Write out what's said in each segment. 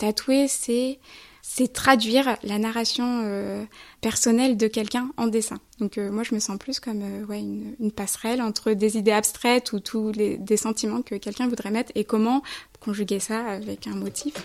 tatouer, c'est traduire la narration personnelle de quelqu'un en dessin. Donc moi, je me sens plus comme une passerelle entre des idées abstraites ou des sentiments que quelqu'un voudrait mettre et comment conjuguer ça avec un motif.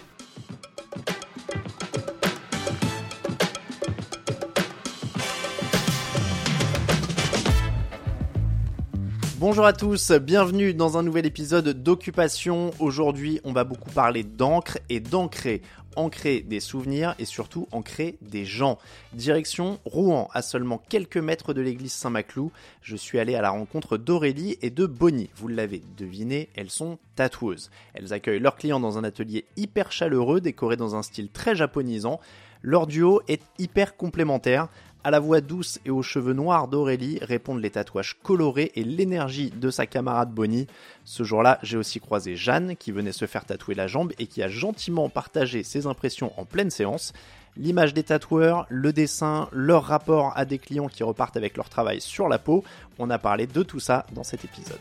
Bonjour à tous, bienvenue dans un nouvel épisode d'Occupation. Aujourd'hui, on va beaucoup parler d'encre et d'ancrer. Ancrer des souvenirs et surtout ancrer des gens. Direction Rouen, à seulement quelques mètres de l'église Saint-Maclou. Je suis allé à la rencontre d'Aurélie et de Bonnie. Vous l'avez deviné, elles sont tatoueuses. Elles accueillent leurs clients dans un atelier hyper chaleureux, décoré dans un style très japonisant. Leur duo est hyper complémentaire. À la voix douce et aux cheveux noirs d'Aurélie répondent les tatouages colorés et l'énergie de sa camarade Bonnie. Ce jour-là, j'ai aussi croisé Jeanne qui venait se faire tatouer la jambe et qui a gentiment partagé ses impressions en pleine séance. L'image des tatoueurs, le dessin, leur rapport à des clients qui repartent avec leur travail sur la peau, on a parlé de tout ça dans cet épisode.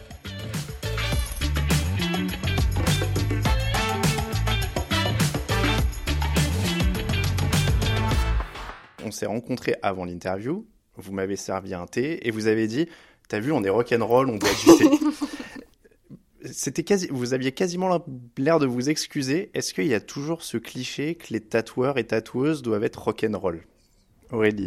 On s'est rencontrés avant l'interview, vous m'avez servi un thé et vous avez dit « T'as vu, on est rock'n'roll, on boit du thé ». Vous aviez quasiment l'air de vous excuser. Est-ce qu'il y a toujours ce cliché que les tatoueurs et tatoueuses doivent être rock'n'roll ? Aurélie ?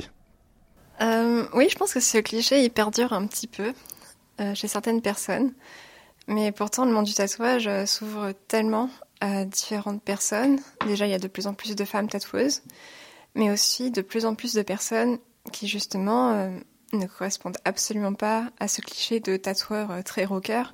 Oui, je pense que ce cliché, il perdure un petit peu chez certaines personnes. Mais pourtant, le monde du tatouage s'ouvre tellement à différentes personnes. Déjà, il y a de plus en plus de femmes tatoueuses, mais aussi de plus en plus de personnes qui, justement, ne correspondent absolument pas à ce cliché de tatoueur très rocker.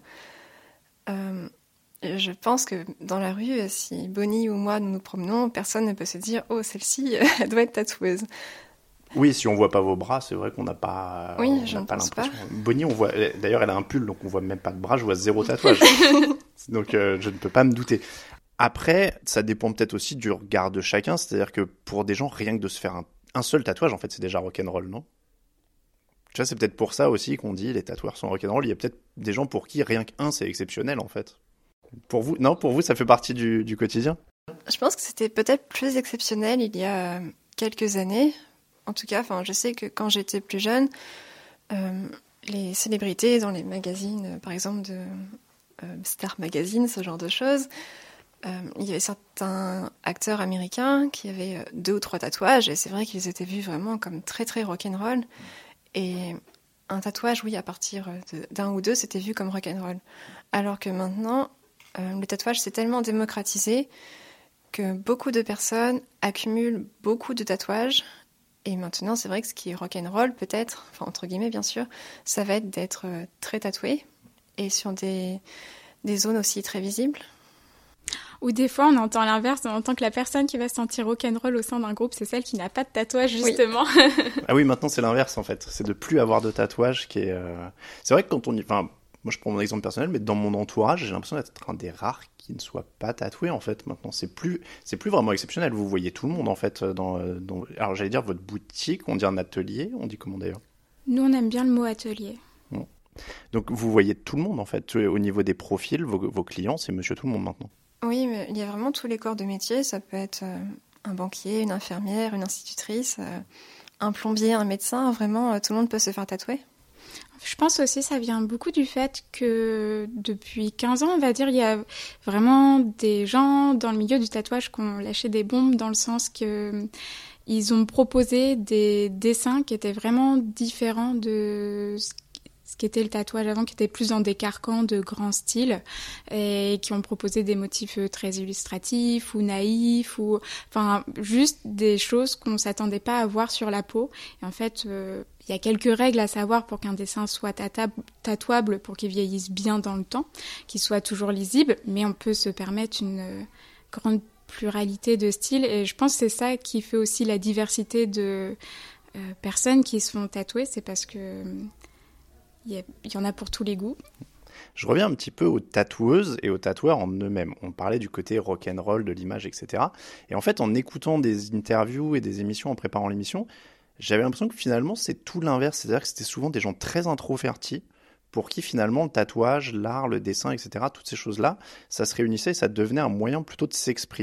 Je pense que dans la rue, si Bonnie ou moi nous nous promenons, personne ne peut se dire « Oh, celle-ci, elle doit être tatoueuse ». Oui, si on voit pas vos bras, c'est vrai qu'on n'a pas, oui, on n'a pas l'impression. Bonnie, on voit. D'ailleurs, elle a un pull, donc on voit même pas de bras. Je vois 0 tatouage. Donc, je ne peux pas me douter. Après, ça dépend peut-être aussi du regard de chacun. C'est-à-dire que pour des gens, rien que de se faire un seul tatouage, en fait, c'est déjà rock'n'roll, non ? Tu vois, c'est peut-être pour ça aussi qu'on dit les tatoueurs sont rock'n'roll. Il y a peut-être des gens pour qui rien qu'un, c'est exceptionnel, en fait. Pour vous, non, pour vous, ça fait partie du quotidien ? Je pense que c'était peut-être plus exceptionnel il y a quelques années. En tout cas, je sais que quand j'étais plus jeune, les célébrités dans les magazines, par exemple de Star Magazine, ce genre de choses, il y avait certains acteurs américains qui avaient 2 ou 3 tatouages, et c'est vrai qu'ils étaient vus vraiment comme très très rock'n'roll. Et un tatouage, oui, à partir d'1 ou 2, c'était vu comme rock'n'roll. Alors que maintenant, le tatouage s'est tellement démocratisé que beaucoup de personnes accumulent beaucoup de tatouages. Et maintenant, c'est vrai que ce qui est rock'n'roll, peut-être, entre guillemets bien sûr, ça va être d'être très tatoué et sur des zones aussi très visibles. Ou des fois, on entend l'inverse, on entend que la personne qui va se sentir rock'n'roll au sein d'un groupe, c'est celle qui n'a pas de tatouage, justement. Oui. Ah oui, maintenant, c'est l'inverse, en fait. C'est de plus avoir de tatouage qui est... C'est vrai que quand on y... moi, je prends mon exemple personnel, mais dans mon entourage, j'ai l'impression d'être un des rares qui ne soit pas tatoué, en fait, maintenant. C'est plus vraiment exceptionnel. Vous voyez tout le monde, en fait, dans... Alors, j'allais dire votre boutique, on dit un atelier, on dit comment, d'ailleurs ? Nous, on aime bien le mot atelier. Bon. Donc, vous voyez tout le monde, en fait. Au niveau des profils, vos clients, c'est monsieur tout le monde, maintenant. Oui, mais il y a vraiment tous les corps de métier. Ça peut être un banquier, une infirmière, une institutrice, un plombier, un médecin. Vraiment, tout le monde peut se faire tatouer. Je pense aussi que ça vient beaucoup du fait que depuis 15 ans, on va dire, il y a vraiment des gens dans le milieu du tatouage qui ont lâché des bombes dans le sens que ils ont proposé des dessins qui étaient vraiment différents de ce qu'était le tatouage avant, qui était plus dans des carcans de grand style et qui ont proposé des motifs très illustratifs ou naïfs ou juste des choses qu'on ne s'attendait pas à voir sur la peau. Et en fait, il y a quelques règles à savoir pour qu'un dessin soit tatouable, pour qu'il vieillisse bien dans le temps, qu'il soit toujours lisible, mais on peut se permettre une grande pluralité de styles. Et je pense que c'est ça qui fait aussi la diversité de personnes qui se font tatouer, c'est parce que il y en a pour tous les goûts. Je reviens un petit peu aux tatoueuses et aux tatoueurs en eux-mêmes. On parlait du côté rock'n'roll, de l'image, etc. Et en fait, en écoutant des interviews et des émissions, en préparant l'émission, j'avais l'impression que finalement, c'est tout l'inverse. C'est-à-dire que c'était souvent des gens très introvertis pour qui finalement le tatouage, l'art, le dessin, etc., toutes ces choses-là, ça se réunissait et ça devenait un moyen plutôt de s'exprimer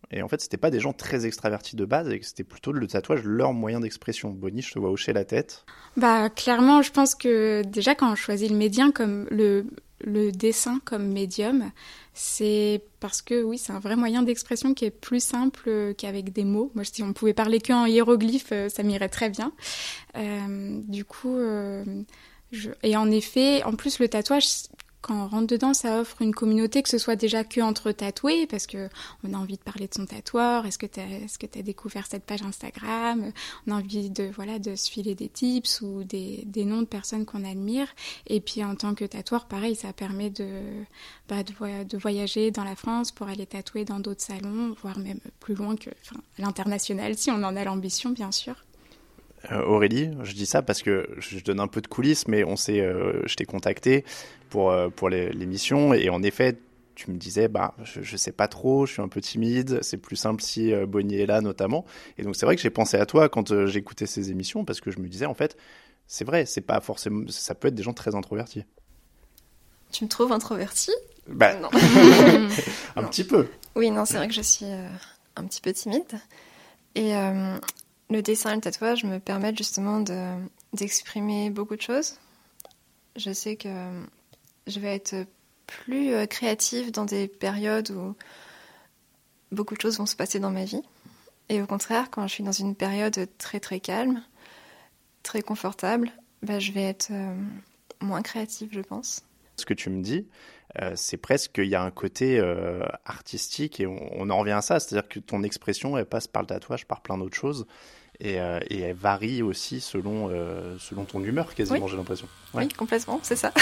Et en fait, c'était pas des gens très extravertis de base et que c'était plutôt le tatouage leur moyen d'expression. Bonnie, je te vois hocher la tête. Bah, clairement, je pense que déjà, quand on choisit le médium comme le dessin comme médium, c'est parce que oui, c'est un vrai moyen d'expression qui est plus simple qu'avec des mots. Moi, si on pouvait parler qu'en hiéroglyphes, ça m'irait très bien. Du coup, et en effet, en plus, le tatouage, quand on rentre dedans, ça offre une communauté, que ce soit déjà que entre tatoués, parce que on a envie de parler de son tatoueur. Est-ce que t'as découvert cette page Instagram? On a envie de se filer des tips ou des noms de personnes qu'on admire. Et puis en tant que tatoueur, pareil, ça permet de voyager dans la France pour aller tatouer dans d'autres salons, voire même plus loin que l'international, si on en a l'ambition, bien sûr. Aurélie, je dis ça parce que je donne un peu de coulisses, mais je t'ai contacté pour l'émission et en effet, tu me disais, je sais pas trop, je suis un peu timide, c'est plus simple si Bonnie est là notamment. Et donc c'est vrai que j'ai pensé à toi quand j'écoutais ces émissions parce que je me disais en fait, c'est vrai, c'est pas forcément, ça peut être des gens très introvertis. Tu me trouves introvertie ? Non. Un petit peu. Oui, non, c'est vrai que je suis un petit peu timide. Et le dessin et le tatouage me permettent justement d'exprimer beaucoup de choses. Je sais que je vais être plus créative dans des périodes où beaucoup de choses vont se passer dans ma vie. Et au contraire, quand je suis dans une période très très calme, très confortable, je vais être moins créative, je pense. Ce que tu me dis, c'est presque qu'il y a un côté artistique et on en revient à ça, c'est-à-dire que ton expression, elle passe par le tatouage, par plein d'autres choses et elle varie aussi selon ton humeur quasiment, oui. J'ai l'impression. Ouais. Oui, complètement, c'est ça.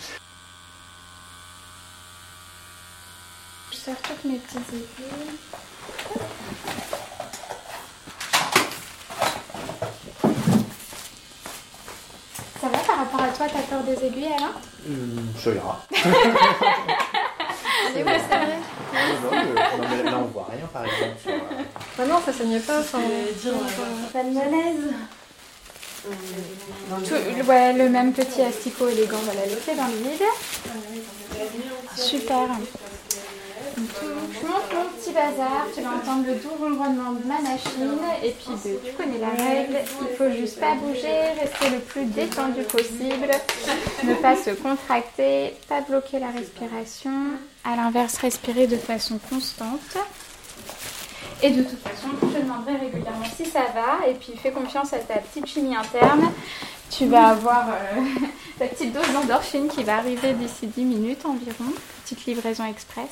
Je sors toutes mes petites aiguilles. Ça va par rapport à toi, t'as peur des aiguilles, Alain ? Ça ira. C'est vrai, c'est vrai. Non, mais là, on voit rien, par exemple. Non, ça saigne pas. Pas de malaise. Le même petit asticot élégant, voilà, laissé dans le vide. Super. Donc, je monte mon petit bazar, tu vas entendre le doux ronronnement de ma machine et puis tu connais la règle, il faut juste pas bouger, rester le plus détendu possible, ne pas se contracter, pas bloquer la respiration, à l'inverse respirer de façon constante. Et de toute façon, je te demanderai régulièrement si ça va et puis fais confiance à ta petite chimie interne. Tu vas avoir ta petite dose d'endorphine qui va arriver d'ici 10 minutes environ, petite livraison express.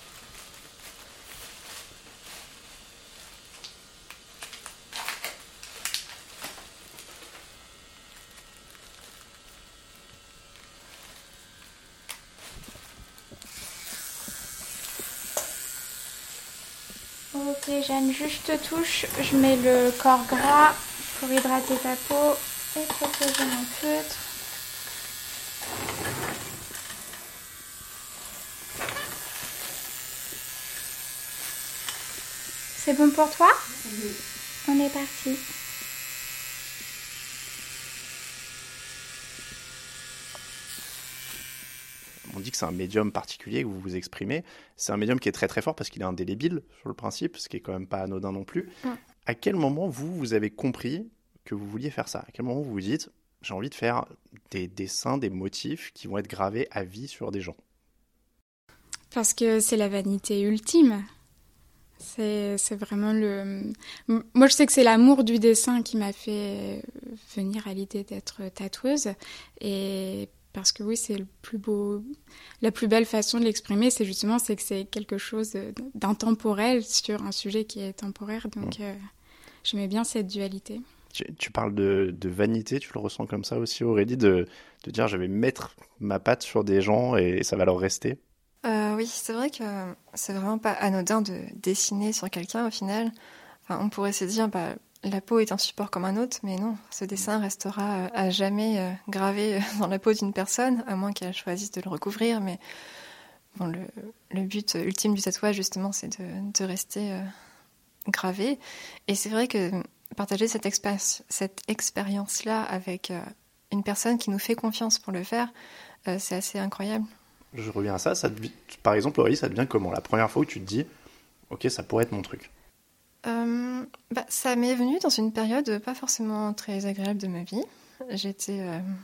Ok Jeanne, juste touche, je mets le corps gras pour hydrater ta peau et protéger mon feutre. C'est bon pour toi ? Oui. On est parti. On dit que c'est un médium particulier que vous vous exprimez. C'est un médium qui est très très fort parce qu'il est indélébile sur le principe, ce qui est quand même pas anodin non plus. À quel moment vous avez compris que vous vouliez faire ça ? À quel moment vous vous dites j'ai envie de faire des dessins, des motifs qui vont être gravés à vie sur des gens ? Parce que c'est la vanité ultime. C'est vraiment Moi, je sais que c'est l'amour du dessin qui m'a fait venir à l'idée d'être tatoueuse. Et parce que oui, c'est la plus belle façon de l'exprimer, c'est que c'est quelque chose d'intemporel sur un sujet qui est temporaire. Donc, j'aimais bien cette dualité. Tu parles de vanité, tu le ressens comme ça aussi, Aurélie, de dire je vais mettre ma patte sur des gens et ça va leur rester ? Oui, c'est vrai que c'est vraiment pas anodin de dessiner sur quelqu'un au final. Enfin, on pourrait se dire la peau est un support comme un autre, mais non, ce dessin restera à jamais gravé dans la peau d'une personne, à moins qu'elle choisisse de le recouvrir. Mais bon, le but ultime du tatouage, justement, c'est de rester gravé. Et c'est vrai que partager cette expérience-là avec une personne qui nous fait confiance pour le faire, c'est assez incroyable. Je reviens à ça. Par exemple, Aurélie, ça devient comment ? La première fois où tu te dis Ok, ça pourrait être mon truc. Ça m'est venu dans une période pas forcément très agréable de ma vie. J'étais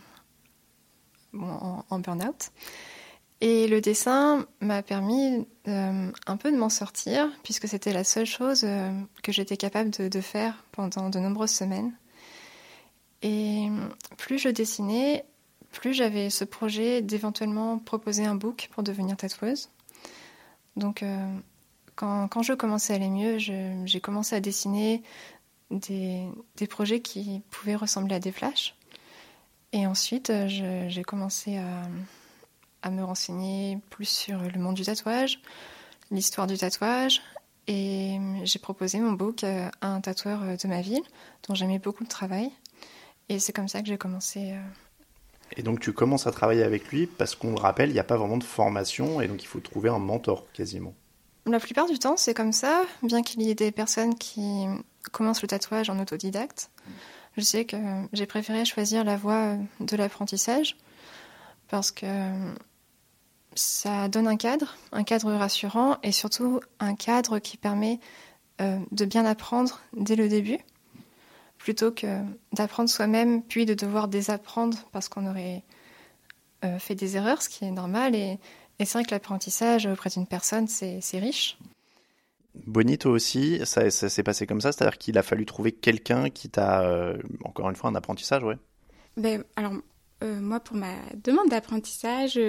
en burn-out. Et le dessin m'a permis un peu de m'en sortir, puisque c'était la seule chose que j'étais capable de faire pendant de nombreuses semaines. Et plus je dessinais, plus j'avais ce projet d'éventuellement proposer un book pour devenir tatoueuse. Donc quand je commençais à aller mieux, j'ai commencé à dessiner des projets qui pouvaient ressembler à des flashs. Et ensuite, j'ai commencé à me renseigner plus sur le monde du tatouage, l'histoire du tatouage. Et j'ai proposé mon book à un tatoueur de ma ville, dont j'aimais beaucoup le travail. Et c'est comme ça que j'ai commencé. Et donc tu commences à travailler avec lui parce qu'on le rappelle, il n'y a pas vraiment de formation et donc il faut trouver un mentor quasiment. La plupart du temps, c'est comme ça, bien qu'il y ait des personnes qui commencent le tatouage en autodidacte. Je sais que j'ai préféré choisir la voie de l'apprentissage parce que ça donne un cadre rassurant et surtout un cadre qui permet de bien apprendre dès le début, plutôt que d'apprendre soi-même puis de devoir désapprendre parce qu'on aurait fait des erreurs, ce qui est normal. Et c'est vrai que l'apprentissage auprès d'une personne, c'est riche. Bonnie, toi aussi, ça s'est passé comme ça, c'est-à-dire qu'il a fallu trouver quelqu'un qui t'a, encore une fois, un apprentissage, ouais. Alors, moi, pour ma demande d'apprentissage,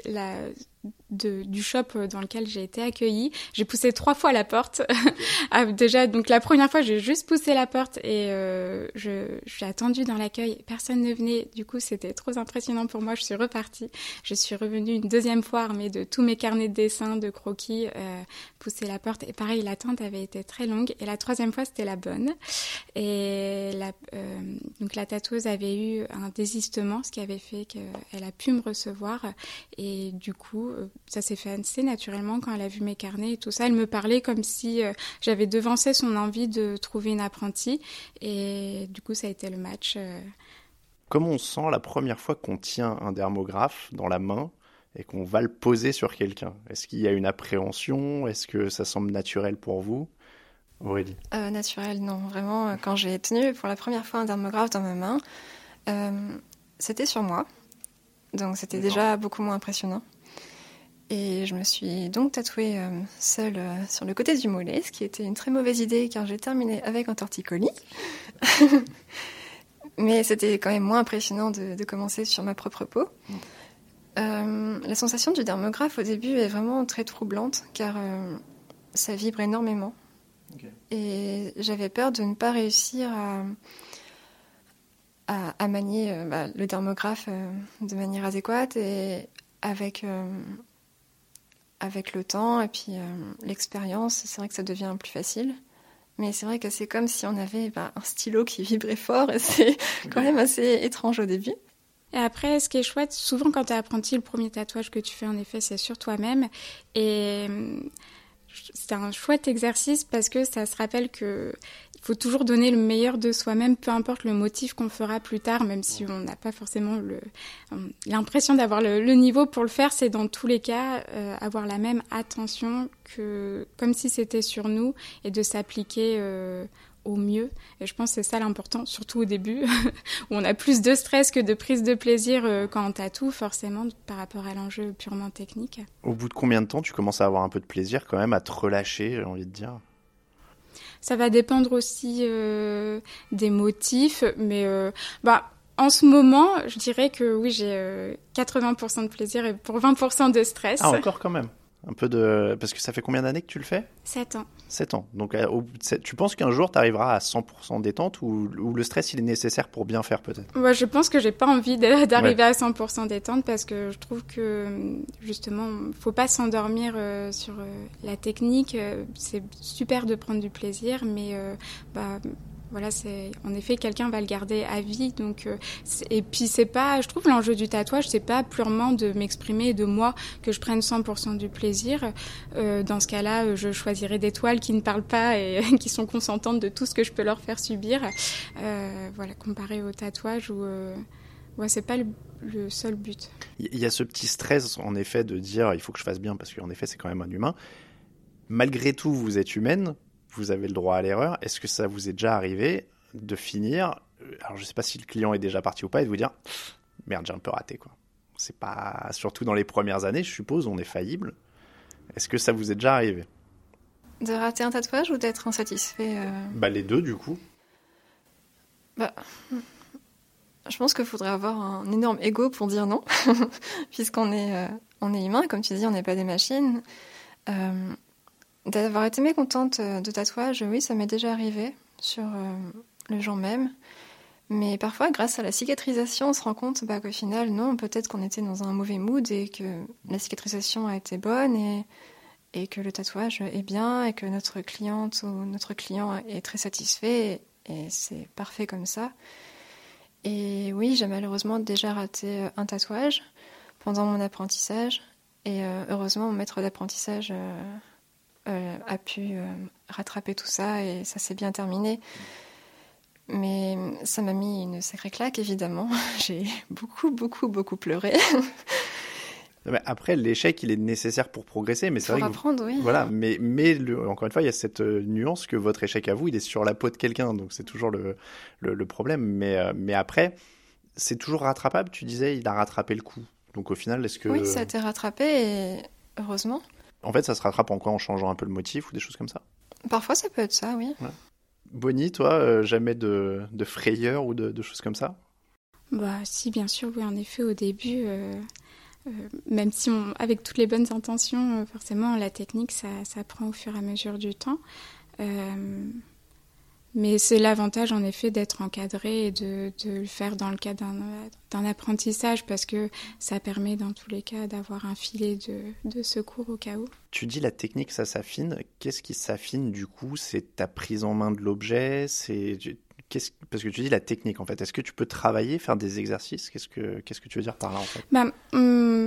du shop dans lequel j'ai été accueillie, j'ai poussé 3 fois la porte. Déjà, donc la première fois, j'ai juste poussé la porte et j'ai attendu dans l'accueil. Personne ne venait. Du coup, c'était trop impressionnant pour moi. Je suis repartie. Je suis revenue une deuxième fois armée de tous mes carnets de dessin, de croquis, pousser la porte. Et pareil, l'attente avait été très longue. Et la troisième fois, c'était la bonne. Et donc la tatoueuse avait eu un désistement, ce qui avait fait qu'elle a pu me recevoir. Et du coup, ça s'est fait assez naturellement quand elle a vu mes carnets et tout ça. Elle me parlait comme si j'avais devancé son envie de trouver une apprentie. Et du coup, ça a été le match. Comment on sent la première fois qu'on tient un dermographe dans la main et qu'on va le poser sur quelqu'un? Est-ce qu'il y a une appréhension? Est-ce que ça semble naturel pour vous, Aurélie? Naturel, non. Vraiment, quand j'ai tenu pour la première fois un dermographe dans ma main, c'était sur moi. Donc c'était déjà beaucoup moins impressionnant. Et je me suis donc tatouée seule sur le côté du mollet, ce qui était une très mauvaise idée car j'ai terminé avec un torticolis. Mais c'était quand même moins impressionnant de commencer sur ma propre peau. La sensation du dermographe au début est vraiment très troublante car ça vibre énormément. Okay. Et j'avais peur de ne pas réussir à manier le dermographe de manière adéquate et avec le temps et puis l'expérience, c'est vrai que ça devient plus facile. Mais c'est vrai que c'est comme si on avait un stylo qui vibrait fort et c'est quand même assez étrange au début. Et après, ce qui est chouette, souvent quand tu es apprenti, le premier tatouage que tu fais en effet, c'est sur toi-même. Et c'est un chouette exercice parce que ça se rappelle que il faut toujours donner le meilleur de soi-même, peu importe le motif qu'on fera plus tard, même si on n'a pas forcément l'impression d'avoir le niveau pour le faire, c'est dans tous les cas avoir la même attention que comme si c'était sur nous et de s'appliquer au mieux. Et je pense que c'est ça l'important, surtout au début, où on a plus de stress que de prise de plaisir quand on tatoue, forcément, par rapport à l'enjeu purement technique. Au bout de combien de temps tu commences à avoir un peu de plaisir quand même, à te relâcher, j'ai envie de dire? Ça va dépendre aussi des motifs, mais en ce moment, je dirais que oui, j'ai 80% de plaisir et pour 20% de stress. Ah, encore quand même. Un peu parce que ça fait combien d'années que tu le fais? 7 ans. 7 ans. Donc, tu penses qu'un jour, tu arriveras à 100% détente ou le stress, il est nécessaire pour bien faire peut-être? Ouais, je pense que j'ai pas envie d'arriver à 100% détente parce que je trouve que, justement, faut pas s'endormir sur la technique. C'est super de prendre du plaisir, mais voilà, c'est en effet quelqu'un va le garder à vie. Donc et puis c'est pas, je trouve l'enjeu du tatouage, c'est pas purement de m'exprimer de moi que je prenne 100% du plaisir. Dans ce cas-là, je choisirais des toiles qui ne parlent pas et qui sont consentantes de tout ce que je peux leur faire subir. Voilà, comparé au tatouage où c'est pas le seul but. Il y a ce petit stress en effet de dire il faut que je fasse bien parce qu'en effet c'est quand même un humain. Malgré tout, vous êtes humaine, vous avez le droit à l'erreur. Est-ce que ça vous est déjà arrivé de finir, alors je ne sais pas si le client est déjà parti ou pas, et de vous dire « Merde, j'ai un peu raté, quoi ». C'est pas... Surtout dans les premières années, je suppose, on est faillible. Est-ce que ça vous est déjà arrivé ? De rater un tatouage ou d'être insatisfait Les deux, du coup. Je pense qu'il faudrait avoir un énorme ego pour dire non, puisqu'on est, on est humain, comme tu dis, on n'est pas des machines. D'avoir été mécontente de tatouage, oui, ça m'est déjà arrivé sur le jour même. Mais parfois, grâce à la cicatrisation, on se rend compte qu'au final, non, peut-être qu'on était dans un mauvais mood et que la cicatrisation a été bonne et que le tatouage est bien et que notre cliente ou notre client est très satisfait et c'est parfait comme ça. Et oui, j'ai malheureusement déjà raté un tatouage pendant mon apprentissage et heureusement, mon maître d'apprentissage a pu rattraper tout ça et ça s'est bien terminé. Mais ça m'a mis une sacrée claque, évidemment. J'ai beaucoup pleuré. Après, l'échec, il est nécessaire pour progresser, mais c'est vrai pour apprendre, oui. Voilà, mais encore une fois, il y a cette nuance que votre échec à vous, il est sur la peau de quelqu'un, donc c'est toujours le problème. Mais après, c'est toujours rattrapable. Tu disais, il a rattrapé le coup. Donc au final, est-ce que... Oui, ça a été rattrapé et heureusement. En fait, ça se rattrape en quoi ? En changeant un peu le motif ou des choses comme ça ? Parfois, ça peut être ça, oui. Ouais. Bonnie, toi, jamais de frayeur ou de choses comme ça ? Si, bien sûr, oui, en effet, au début, même si avec toutes les bonnes intentions, forcément, la technique, ça prend au fur et à mesure du temps. Mais c'est l'avantage, en effet, d'être encadré et de le faire dans le cadre d'un apprentissage parce que ça permet, dans tous les cas, d'avoir un filet de secours au cas où. Tu dis la technique, ça s'affine. Qu'est-ce qui s'affine, du coup ? C'est ta prise en main de l'objet ? Parce que tu dis la technique, en fait. Est-ce que tu peux travailler, faire des exercices ? Qu'est-ce que tu veux dire par là, en fait ?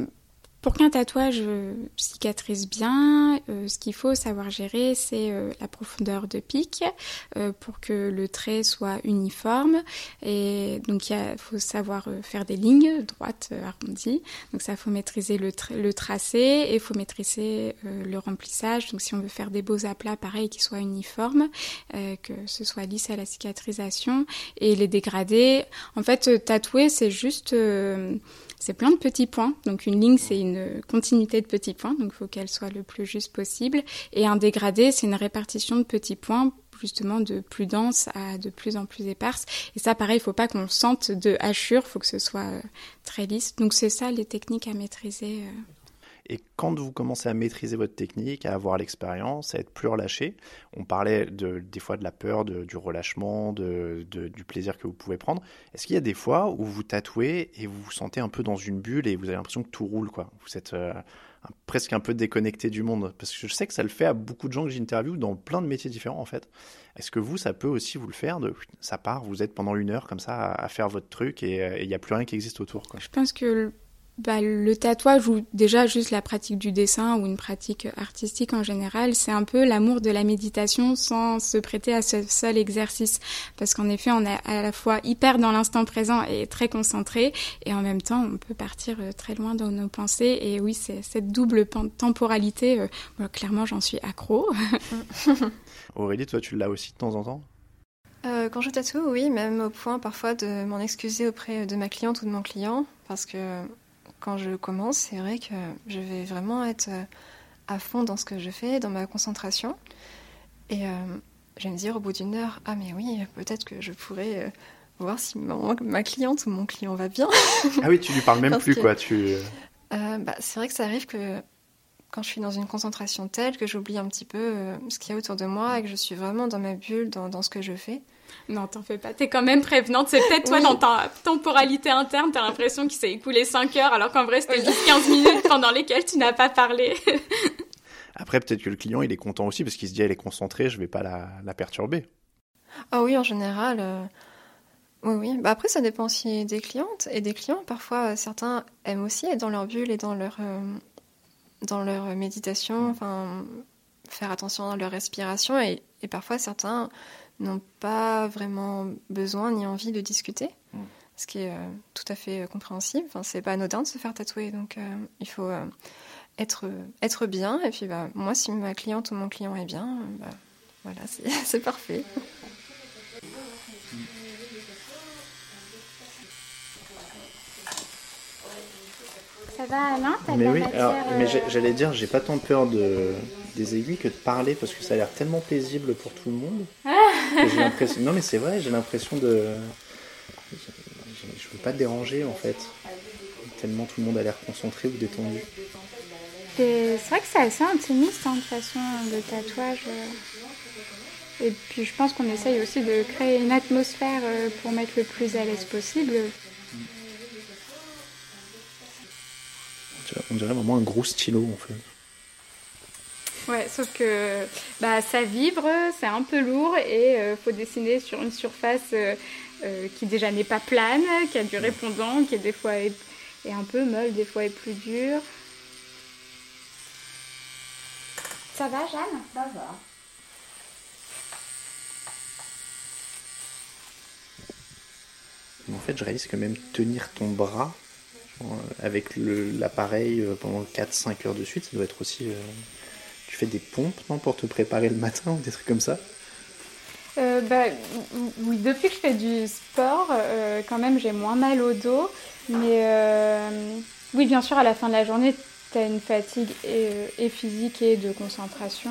Pour qu'un tatouage cicatrise bien, ce qu'il faut savoir gérer, c'est la profondeur de pic pour que le trait soit uniforme. Et donc, il faut savoir faire des lignes droites, arrondies. Donc, ça, faut maîtriser le tracé et il faut maîtriser le remplissage. Donc, si on veut faire des beaux aplats, pareil, qui soient uniformes, que ce soit lisse à la cicatrisation. Et les dégradés, en fait, tatouer, c'est juste... c'est plein de petits points. Donc une ligne, c'est une continuité de petits points. Donc il faut qu'elle soit le plus juste possible. Et un dégradé, c'est une répartition de petits points, justement de plus dense à de plus en plus éparse. Et ça, pareil, il ne faut pas qu'on le sente de hachure. Il faut que ce soit très lisse. Donc c'est ça les techniques à maîtriser. Et quand vous commencez à maîtriser votre technique, à avoir l'expérience, à être plus relâché, on parlait des fois de la peur, du relâchement, du plaisir que vous pouvez prendre. Est-ce qu'il y a des fois où vous tatouez et vous vous sentez un peu dans une bulle et vous avez l'impression que tout roule, quoi ? Vous êtes presque un peu déconnecté du monde ? Parce que je sais que ça le fait à beaucoup de gens que j'interviewe dans plein de métiers différents, en fait. Est-ce que vous, ça peut aussi vous le faire ? Ça part, vous êtes pendant 1 heure comme ça à faire votre truc et il n'y a plus rien qui existe autour, quoi. Je pense que... le tatouage ou déjà juste la pratique du dessin ou une pratique artistique en général, c'est un peu l'amour de la méditation sans se prêter à ce seul exercice. Parce qu'en effet, on est à la fois hyper dans l'instant présent et très concentré et en même temps, on peut partir très loin dans nos pensées. Et oui, c'est cette double temporalité, clairement, j'en suis accro. Aurélie, toi, tu l'as aussi de temps en temps ? Quand je tatoue, oui, même au point parfois de m'en excuser auprès de ma cliente ou de mon client parce que... Quand je commence, c'est vrai que je vais vraiment être à fond dans ce que je fais, dans ma concentration. Et je vais me dire au bout d'1 heure, ah mais oui, peut-être que je pourrais voir si ma cliente ou mon client va bien. Ah oui, tu lui parles même plus, quoi. C'est vrai que ça arrive que quand je suis dans une concentration telle que j'oublie un petit peu ce qu'il y a autour de moi et que je suis vraiment dans ma bulle, dans ce que je fais. Non, t'en fais pas, t'es quand même prévenante. C'est peut-être toi, dans ta temporalité interne, t'as l'impression qu'il s'est écoulé 5 heures, alors qu'en vrai, c'était juste 15 minutes pendant lesquelles tu n'as pas parlé. Après, peut-être que le client, il est content aussi, parce qu'il se dit, elle est concentrée, je vais pas la perturber. Ah oui, en général, oui. Après, ça dépend aussi des clientes et des clients. Parfois, certains aiment aussi être dans leur bulle et dans leur méditation, enfin, faire attention à leur respiration. Et parfois, certains... n'ont pas vraiment besoin ni envie de discuter, ce qui est tout à fait compréhensible. Enfin, c'est pas anodin de se faire tatouer, donc il faut être bien. Et puis moi, si ma cliente ou mon client est bien, voilà, c'est parfait. Ça va, Alain? T'as de Mais la oui, matière, j'allais dire, j'ai pas tant peur des aiguilles que de parler parce que ça a l'air tellement paisible pour tout le monde. Que j'ai l'impression... Non mais c'est vrai, j'ai l'impression de... Je veux pas te déranger en fait. Tellement tout le monde a l'air concentré ou détendu. C'est vrai que c'est assez intimiste, de toute façon, le tatouage. Et puis je pense qu'on essaye aussi de créer une atmosphère pour mettre le plus à l'aise possible. On dirait vraiment un gros stylo en fait. Ouais, sauf que ça vibre, c'est un peu lourd et faut dessiner sur une surface qui déjà n'est pas plane, qui a du répondant, qui des fois est un peu molle, des fois est plus dure. Ça va, Jeanne? Ça va. En fait, je réalise que même tenir ton bras avec l'appareil pendant 4-5 heures de suite, ça doit être aussi... Tu fais des pompes, non, pour te préparer le matin ou des trucs comme ça? Oui, depuis que je fais du sport, quand même, j'ai moins mal au dos. Mais oui, bien sûr, à la fin de la journée, tu as une fatigue et physique et de concentration.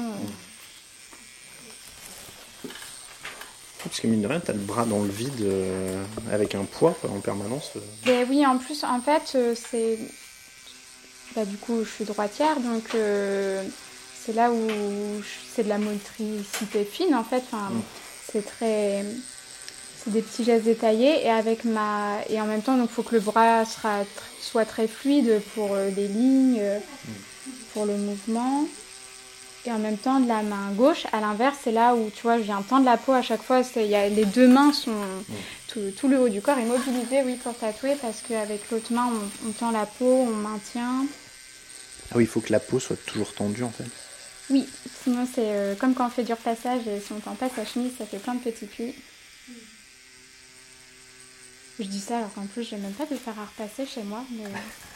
Parce que mine de rien, t'as le bras dans le vide avec un poids quoi, en permanence. Oui, en plus, en fait, c'est... du coup, je suis droitière, donc c'est là où c'est de la motricité fine, en fait. Enfin, c'est des petits gestes détaillés et et en même temps, donc, faut que le bras soit très fluide pour les lignes, pour le mouvement. Et en même temps, de la main gauche, à l'inverse, c'est là où, tu vois, je viens tendre la peau à chaque fois. Les deux mains sont... Tout le haut du corps est mobilisé, oui, pour tatouer, parce qu'avec l'autre main, on tend la peau, on maintient. Ah oui, il faut que la peau soit toujours tendue, en fait. Oui, sinon c'est comme quand on fait du repassage, et si on tend pas sa chemise, ça fait plein de petits plis. Je dis ça alors qu'en plus, j'ai même pas de fer à repasser chez moi, mais...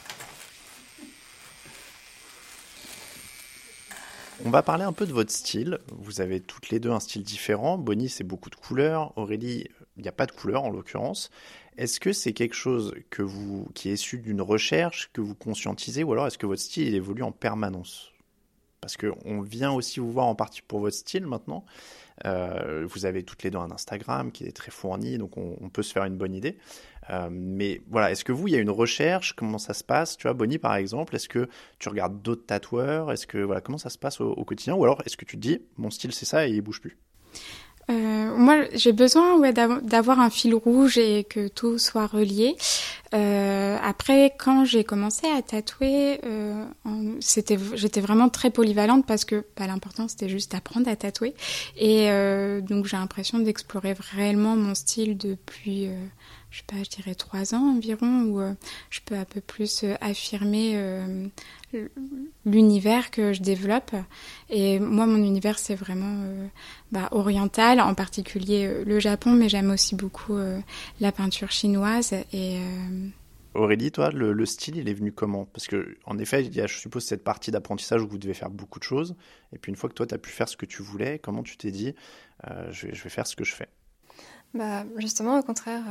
On va parler un peu de votre style. Vous avez toutes les deux un style différent. Bonnie, c'est beaucoup de couleurs. Aurélie, il n'y a pas de couleurs en l'occurrence. Est-ce que c'est quelque chose qui est issu d'une recherche, que vous conscientisez, ou alors est-ce que votre style il évolue en permanence? Parce qu'on vient aussi vous voir en partie pour votre style maintenant. Vous avez toutes les deux un Instagram qui est très fourni, donc on peut se faire une bonne idée. Mais voilà, est-ce que il y a une recherche? Comment ça se passe? Tu vois, Bonnie par exemple, est-ce que tu regardes d'autres tatoueurs? Est-ce que voilà, comment ça se passe au quotidien? Ou alors est-ce que tu te dis, mon style c'est ça et il bouge plus? Moi, j'ai besoin d'avoir un fil rouge et que tout soit relié. Après, quand j'ai commencé à tatouer, j'étais vraiment très polyvalente parce que l'important c'était juste d'apprendre à tatouer. Et donc j'ai l'impression d'explorer réellement mon style depuis, je dirais 3 ans environ, où je peux un peu plus affirmer l'univers que je développe. Et moi, mon univers, c'est vraiment oriental, en particulier le Japon, mais j'aime aussi beaucoup la peinture chinoise. Et Aurélie, toi, le style, il est venu comment? Parce que en effet, il y a, je suppose, cette partie d'apprentissage où vous devez faire beaucoup de choses. Et puis une fois que toi, tu as pu faire ce que tu voulais, comment tu t'es dit, je vais faire ce que je fais? Justement, au contraire,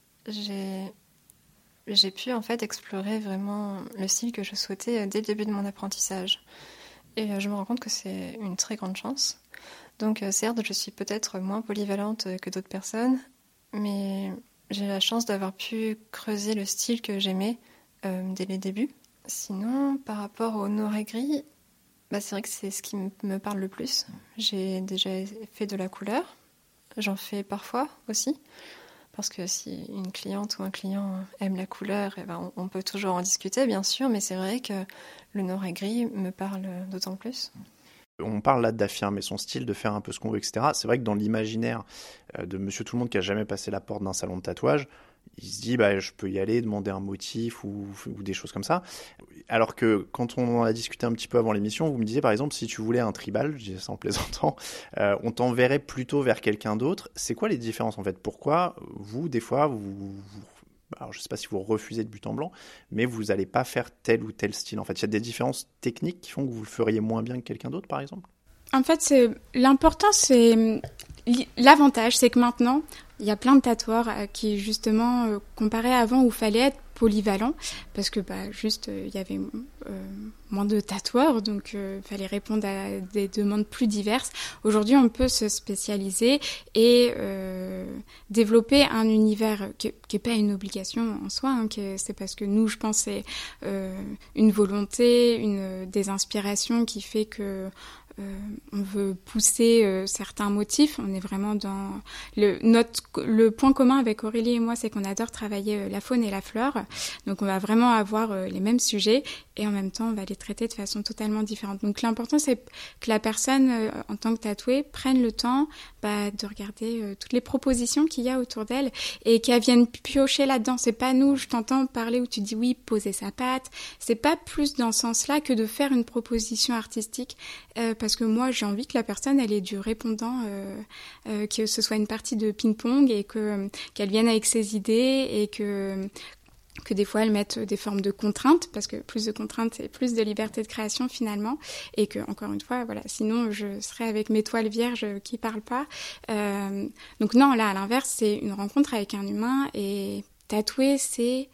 j'ai pu en fait explorer vraiment le style que je souhaitais dès le début de mon apprentissage. Et je me rends compte que c'est une très grande chance. Donc certes, je suis peut-être moins polyvalente que d'autres personnes, mais j'ai la chance d'avoir pu creuser le style que j'aimais dès les débuts. Sinon, par rapport au noir et gris, c'est vrai que c'est ce qui me parle le plus. J'ai déjà fait de la couleur, j'en fais parfois aussi. Parce que si une cliente ou un client aime la couleur, on peut toujours en discuter, bien sûr, mais c'est vrai que le noir et gris me parle d'autant plus. On parle là d'affirmer son style, de faire un peu ce qu'on veut, etc. C'est vrai que dans l'imaginaire de monsieur tout le monde qui a jamais passé la porte d'un salon de tatouage, il se dit je peux y aller, demander un motif ou des choses comme ça. Alors que quand on en a discuté un petit peu avant l'émission, vous me disiez par exemple si tu voulais un tribal, je disais ça en plaisantant, on t'enverrait plutôt vers quelqu'un d'autre. C'est quoi les différences en fait? Pourquoi vous, des fois, alors je ne sais pas si vous refusez de but en blanc, mais vous n'allez pas faire tel ou tel style. En fait, il y a des différences techniques qui font que vous le feriez moins bien que quelqu'un d'autre, par exemple? En fait, l'important, c'est l'avantage, c'est que maintenant, il y a plein de tatoueurs qui, justement, comparé à avant où il fallait être polyvalent, parce que juste, il y avait moins de tatoueurs, donc il fallait répondre à des demandes plus diverses. Aujourd'hui, on peut se spécialiser et développer un univers qui n'est pas une obligation en soi, hein, c'est parce que nous, je pense, c'est une volonté, des inspirations qui fait que on veut pousser certains motifs. On est vraiment dans le point commun avec Aurélie et moi, c'est qu'on adore travailler la faune et la flore. Donc on va vraiment avoir les mêmes sujets et en même temps on va les traiter de façon totalement différente. Donc l'important c'est que la personne en tant que tatouée prenne le temps de regarder toutes les propositions qu'il y a autour d'elle et qu'elle vienne piocher là-dedans. C'est pas nous, je t'entends parler où tu dis oui, poser sa patte. C'est pas plus dans ce sens-là que de faire une proposition artistique. Parce que moi, j'ai envie que la personne, elle ait du répondant, que ce soit une partie de ping-pong et qu'elle vienne avec ses idées et que des fois, elle mette des formes de contraintes, parce que plus de contraintes, c'est plus de liberté de création finalement. Et que, encore une fois, voilà, sinon, je serais avec mes toiles vierges qui parlent pas. Donc non, là, à l'inverse, c'est une rencontre avec un humain et tatouer, c'est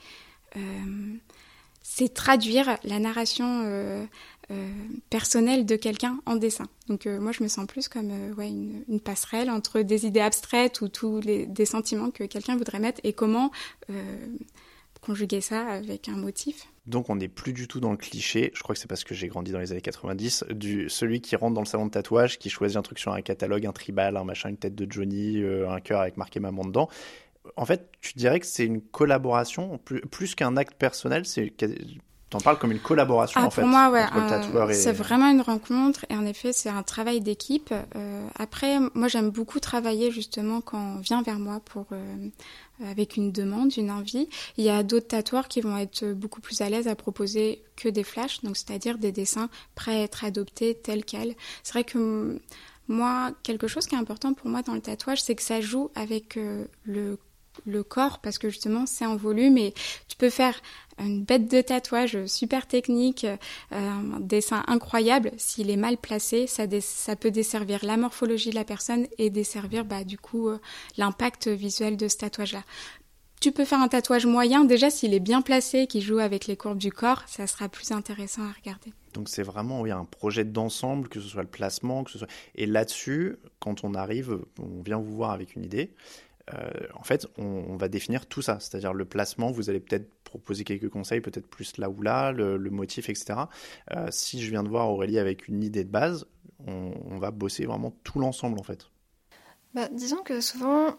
traduire la narration personnelle de quelqu'un en dessin. Donc moi, je me sens plus comme une passerelle entre des idées abstraites ou des sentiments que quelqu'un voudrait mettre et comment conjuguer ça avec un motif. Donc on n'est plus du tout dans le cliché, je crois que c'est parce que j'ai grandi dans les années 90, celui qui rentre dans le salon de tatouage, qui choisit un truc sur un catalogue, un tribal, un machin, une tête de Johnny, un cœur avec marqué maman dedans. En fait, tu dirais que c'est une collaboration, plus qu'un acte personnel, t'en parles comme une collaboration en fait. Pour moi, entre le tatoueur et... c'est vraiment une rencontre et en effet, c'est un travail d'équipe. Après, moi, j'aime beaucoup travailler justement quand on vient vers moi avec une demande, une envie. Il y a d'autres tatoueurs qui vont être beaucoup plus à l'aise à proposer que des flashs, donc c'est-à-dire des dessins prêts à être adoptés tels quels. C'est vrai que moi, quelque chose qui est important pour moi dans le tatouage, c'est que ça joue avec le corps, parce que justement c'est en volume et tu peux faire une bête de tatouage super technique, un dessin incroyable, s'il est mal placé, ça peut desservir la morphologie de la personne et desservir du coup l'impact visuel de ce tatouage-là. Tu peux faire un tatouage moyen, déjà s'il est bien placé, qui joue avec les courbes du corps, ça sera plus intéressant à regarder. Donc c'est vraiment un projet d'ensemble, que ce soit le placement, que ce soit... Et là-dessus, quand on arrive, on vient vous voir avec une idée, en fait, on va définir tout ça, c'est-à-dire le placement, vous allez peut-être proposer quelques conseils, peut-être plus là ou là, le motif, etc. Si je viens de voir Aurélie avec une idée de base, on va bosser vraiment tout l'ensemble, en fait. Disons que souvent,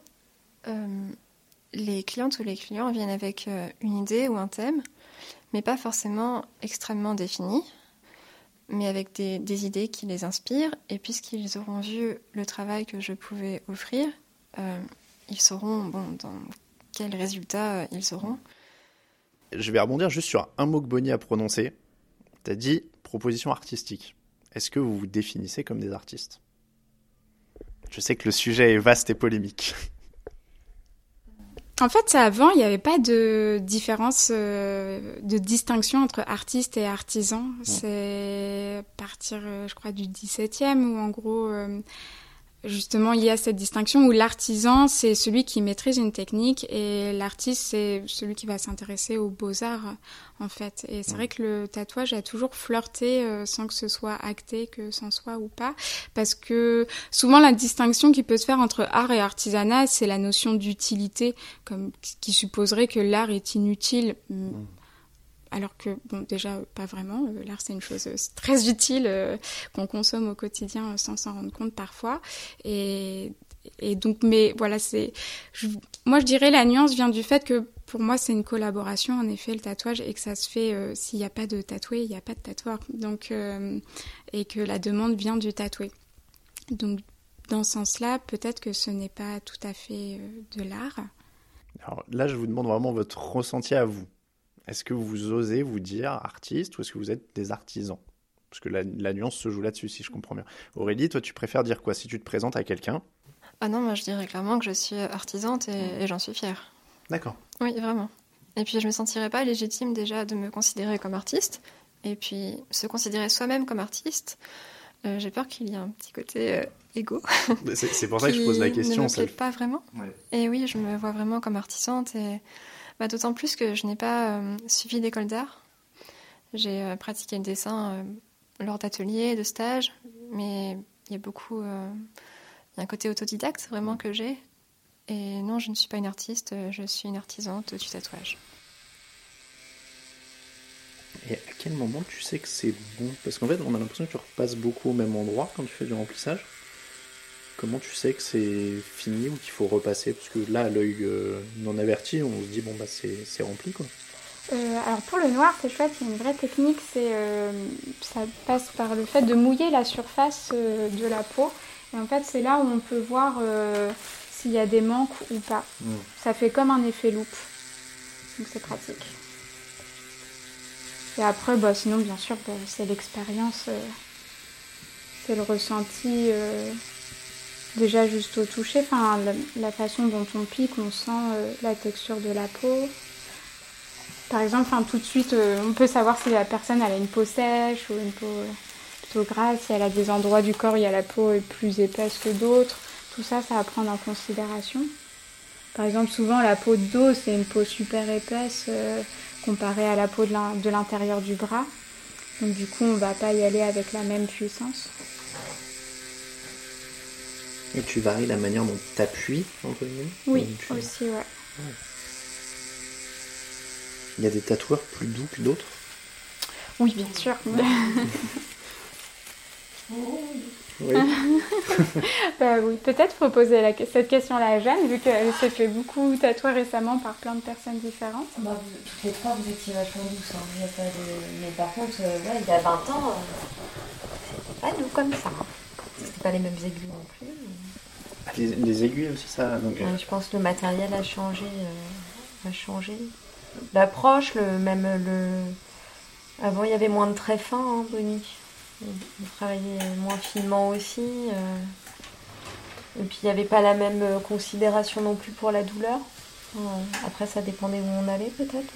les clientes ou les clients viennent avec une idée ou un thème, mais pas forcément extrêmement défini, mais avec des idées qui les inspirent, et puisqu'ils auront vu le travail que je pouvais offrir, ils sauront dans quel résultat ils auront. Je vais rebondir juste sur un mot que Bonnie a prononcé. Tu as dit proposition artistique. Est-ce que vous vous définissez comme des artistes ? Je sais que le sujet est vaste et polémique. En fait, avant, il n'y avait pas de différence, de distinction entre artiste et artisan. C'est à partir, je crois, du 17e où, en gros... Justement, il y a cette distinction où l'artisan, c'est celui qui maîtrise une technique et l'artiste, c'est celui qui va s'intéresser aux beaux-arts, en fait. Et c'est vrai que le tatouage a toujours flirté sans que ce soit acté, que c'en soit ou pas. Parce que souvent, la distinction qui peut se faire entre art et artisanat, c'est la notion d'utilité, qui supposerait que l'art est inutile. Alors que, déjà, pas vraiment. L'art, c'est une chose très utile qu'on consomme au quotidien sans s'en rendre compte parfois. Et donc, mais voilà, moi, je dirais la nuance vient du fait que, pour moi, c'est une collaboration, en effet, le tatouage, et que ça se fait, s'il n'y a pas de tatoué, il n'y a pas de tatoueur. Donc, et que la demande vient du tatoué. Donc, dans ce sens-là, peut-être que ce n'est pas tout à fait de l'art. Alors là, je vous demande vraiment votre ressenti à vous. Est-ce que vous osez vous dire artiste ou est-ce que vous êtes des artisans ? Parce que la nuance se joue là-dessus, si je comprends bien. Aurélie, toi, tu préfères dire quoi si tu te présentes à quelqu'un ? Ah non, moi je dirais clairement que je suis artisante et j'en suis fière. D'accord. Oui, vraiment. Et puis je me sentirais pas légitime déjà de me considérer comme artiste. Et puis se considérer soi-même comme artiste, j'ai peur qu'il y ait un petit côté égo. C'est pour ça que je pose la question. Ne me plaît pas vraiment. Ouais. Et oui, je me vois vraiment comme artisante. Et d'autant plus que je n'ai pas suivi d'école d'art. J'ai pratiqué le dessin lors d'ateliers, de stages, mais il y a beaucoup... il y a un côté autodidacte vraiment que j'ai. Et non, je ne suis pas une artiste, je suis une artisante du tatouage. Et à quel moment tu sais que c'est bon? Parce qu'en fait, on a l'impression que tu repasses beaucoup au même endroit quand tu fais du remplissage. Comment tu sais que c'est fini ou qu'il faut repasser? Parce que là, à l'œil non averti, on se dit, bon, bah c'est rempli, quoi. Alors pour le noir, c'est chouette, il y a une vraie technique, ça passe par le fait de mouiller la surface de la peau. Et en fait, c'est là où on peut voir s'il y a des manques ou pas. Ça fait comme un effet loupe, donc c'est pratique. Et après, sinon, bien sûr, c'est l'expérience, c'est le ressenti, déjà juste au toucher, enfin, la façon dont on pique, on sent la texture de la peau. Par exemple, tout de suite, on peut savoir si la personne elle a une peau sèche ou une peau plutôt grasse, si elle a des endroits du corps où il y a la peau est plus épaisse que d'autres. Tout ça, ça à prendre en considération. Par exemple, souvent, la peau de dos, c'est une peau super épaisse comparée à la peau de l'intérieur du bras. Donc du coup, on ne va pas y aller avec la même puissance. Et tu varies la manière dont tu t'appuies, entre guillemets? Oui, aussi, ouais. Il y a des tatoueurs plus doux que d'autres? Oui, bien sûr. Oui. Oui, peut-être faut poser cette question-là à Jeanne, vu qu'elle s'est fait beaucoup tatouer récemment par plein de personnes différentes. Toutes les trois, vous étiez vachement douces. Hein. Il y a pas de... Mais par contre, il y a 20 ans, c'était pas doux comme ça. C'était pas les mêmes aiguilles non plus. Les aiguilles aussi, ça... Donc, je pense que le matériel a changé. L'approche, Avant, il y avait moins de traits fins, hein, Bonnie. On travaillait moins finement aussi. Et puis, il n'y avait pas la même considération non plus pour la douleur. Après, ça dépendait où on allait, peut-être.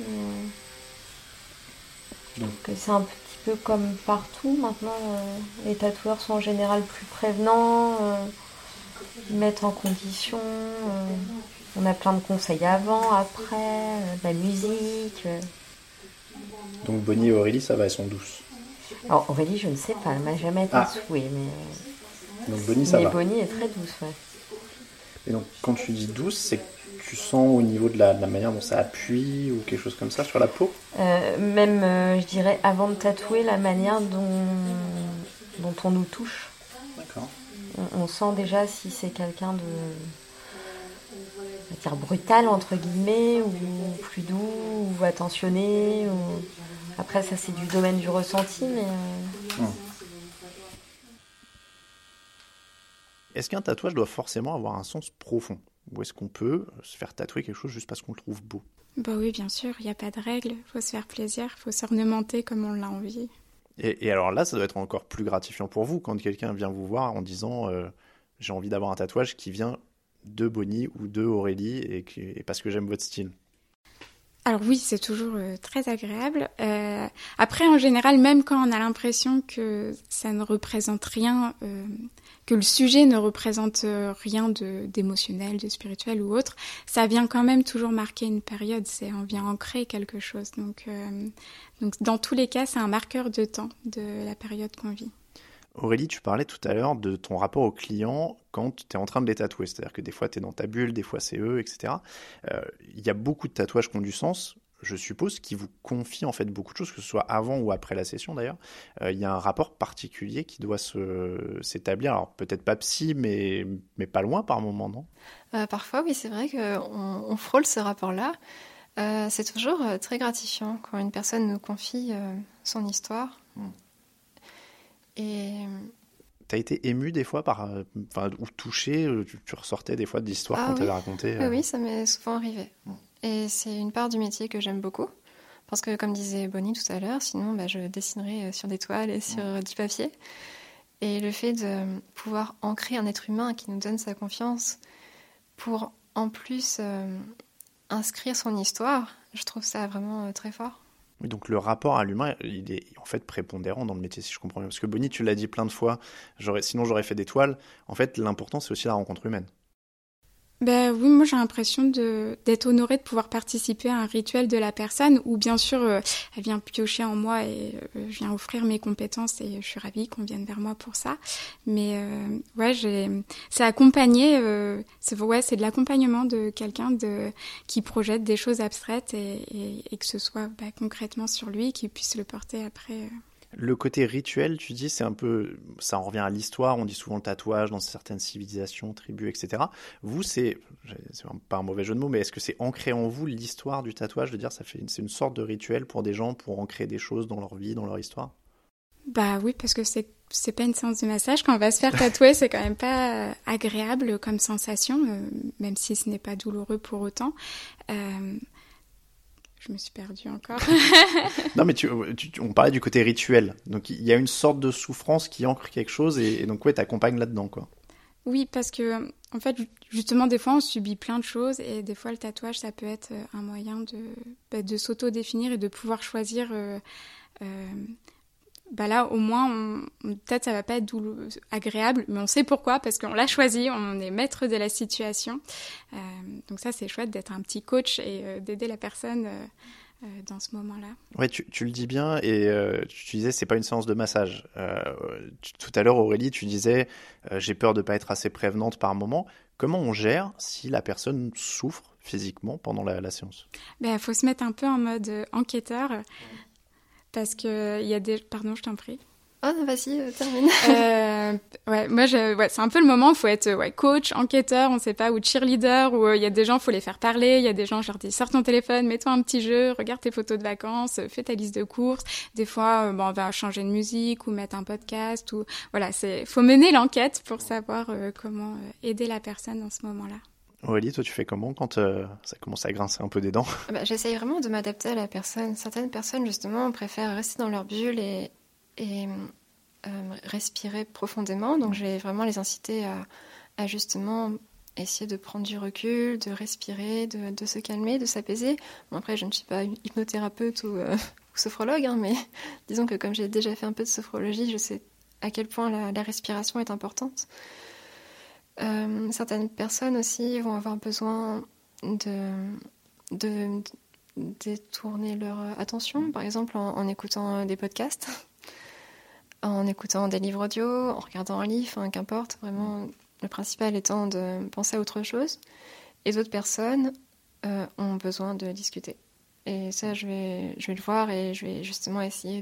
Donc, c'est un petit peu comme partout. Maintenant, les tatoueurs sont en général plus prévenants, mettent en condition. On a plein de conseils avant, après, de la musique. Donc Bonnie et Aurélie, ça va, elles sont douces. Alors Aurélie, je ne sais pas, elle m'a jamais été souée, mais... Donc Bonnie, ça va. Mais Bonnie est très douce, ouais. Et donc quand tu dis douce, c'est que tu sens au niveau de la manière dont ça appuie ou quelque chose comme ça sur la peau? Je dirais, avant de tatouer, la manière dont on nous touche. D'accord. On sent déjà si c'est quelqu'un de... on va dire brutal entre guillemets, ou plus doux, ou attentionné, ou... Après ça c'est du domaine du ressenti, mais... Est-ce qu'un tatouage doit forcément avoir un sens profond? Ou est-ce qu'on peut se faire tatouer quelque chose juste parce qu'on le trouve beau? Oui, bien sûr, il n'y a pas de règle, il faut se faire plaisir, il faut s'ornementer comme on l'a envie. Et alors là, ça doit être encore plus gratifiant pour vous quand quelqu'un vient vous voir en disant j'ai envie d'avoir un tatouage qui vient de Bonnie ou de Aurélie et parce que j'aime votre style. Alors oui, c'est toujours très agréable. Après, en général, même quand on a l'impression que ça ne représente rien, que le sujet ne représente rien d'émotionnel, de spirituel ou autre, ça vient quand même toujours marquer une période, on vient ancrer quelque chose. Donc dans tous les cas, c'est un marqueur de temps de la période qu'on vit. Aurélie, tu parlais tout à l'heure de ton rapport aux clients quand tu es en train de les tatouer. C'est-à-dire que des fois, tu es dans ta bulle, des fois, c'est eux, etc. Il y a beaucoup de tatouages qui ont du sens, je suppose, qui vous confient en fait beaucoup de choses, que ce soit avant ou après la session d'ailleurs. Il y a un rapport particulier qui doit s'établir. Alors, peut-être pas psy, mais pas loin par moment, non? Parfois, oui, c'est vrai qu'on frôle ce rapport-là. C'est toujours très gratifiant quand une personne nous confie son histoire. Et... T'as été émue des fois ou touchée, tu ressortais des fois de l'histoire qu'on t'avait racontée? Oui, ça m'est souvent arrivé. Et c'est une part du métier que j'aime beaucoup. Parce que, comme disait Bonnie tout à l'heure, sinon je dessinerais sur des toiles et sur du papier. Et le fait de pouvoir ancrer un être humain qui nous donne sa confiance pour, en plus, inscrire son histoire, Je trouve ça vraiment très fort. Oui, donc le rapport à l'humain, il est en fait prépondérant dans le métier, si je comprends bien. Parce que Bonnie, tu l'as dit plein de fois, sinon j'aurais fait des toiles. En fait, l'important, c'est aussi la rencontre humaine. Ben oui, moi j'ai l'impression d'être honorée de pouvoir participer à un rituel de la personne où bien sûr elle vient piocher en moi et je viens offrir mes compétences et je suis ravie qu'on vienne vers moi pour ça. Mais ouais, c'est accompagné, c'est de l'accompagnement de quelqu'un qui projette des choses abstraites et que ce soit concrètement sur lui, qu'il puisse le porter après. Le côté rituel, tu dis, c'est un peu, ça en revient à l'histoire. On dit souvent le tatouage dans certaines civilisations, tribus, etc. Vous, c'est pas un mauvais jeu de mots, mais est-ce que c'est ancré en vous l'histoire du tatouage, de dire c'est une sorte de rituel pour des gens pour ancrer des choses dans leur vie, dans leur histoire? Bah oui, parce que c'est pas une séance de massage. Quand on va se faire tatouer, c'est quand même pas agréable comme sensation, même si ce n'est pas douloureux pour autant. Je me suis perdue encore. Non, mais on parlait du côté rituel. Donc, il y a une sorte de souffrance qui ancre quelque chose et donc, ouais, t'accompagnes là-dedans, quoi. Oui, parce que, en fait, justement, des fois, on subit plein de choses et des fois, le tatouage, ça peut être un moyen de s'auto-définir et de pouvoir choisir. Là, au moins, peut-être ça va pas être agréable, mais on sait pourquoi, parce qu'on l'a choisi, on est maître de la situation. Donc ça, c'est chouette d'être un petit coach et d'aider la personne dans ce moment-là. Ouais, tu le dis bien et tu disais c'est pas une séance de massage. Tout à l'heure, Aurélie, tu disais j'ai peur de pas être assez prévenante par moment. Comment on gère si la personne souffre physiquement pendant la séance? Faut se mettre un peu en mode enquêteur. Parce que il y a des... Pardon, je t'en prie. Oh non, vas-y, termine. C'est un peu le moment où il faut être coach, enquêteur, on sait pas, ou cheerleader, où il y a des gens, il faut les faire parler, il y a des gens, je leur dis, sors ton téléphone, mets-toi un petit jeu, regarde tes photos de vacances, fais ta liste de courses. Des fois, on va changer de musique ou mettre un podcast. Voilà, faut mener l'enquête pour savoir comment aider la personne dans ce moment-là. Aurélie, toi, tu fais comment quand ça commence à grincer un peu des dents? J'essaye vraiment de m'adapter à la personne. Certaines personnes, justement, préfèrent rester dans leur bulle et respirer profondément. Donc, je vais vraiment les inciter à justement essayer de prendre du recul, de respirer, de se calmer, de s'apaiser. Bon, après, je ne suis pas hypnothérapeute ou sophrologue, mais disons que comme j'ai déjà fait un peu de sophrologie, je sais à quel point la respiration est importante. Certaines personnes aussi vont avoir besoin de détourner leur attention, par exemple en écoutant des podcasts, en écoutant des livres audio, en regardant un livre, qu'importe, vraiment le principal étant de penser à autre chose. Et d'autres personnes ont besoin de discuter. Et ça, je vais le voir et je vais justement essayer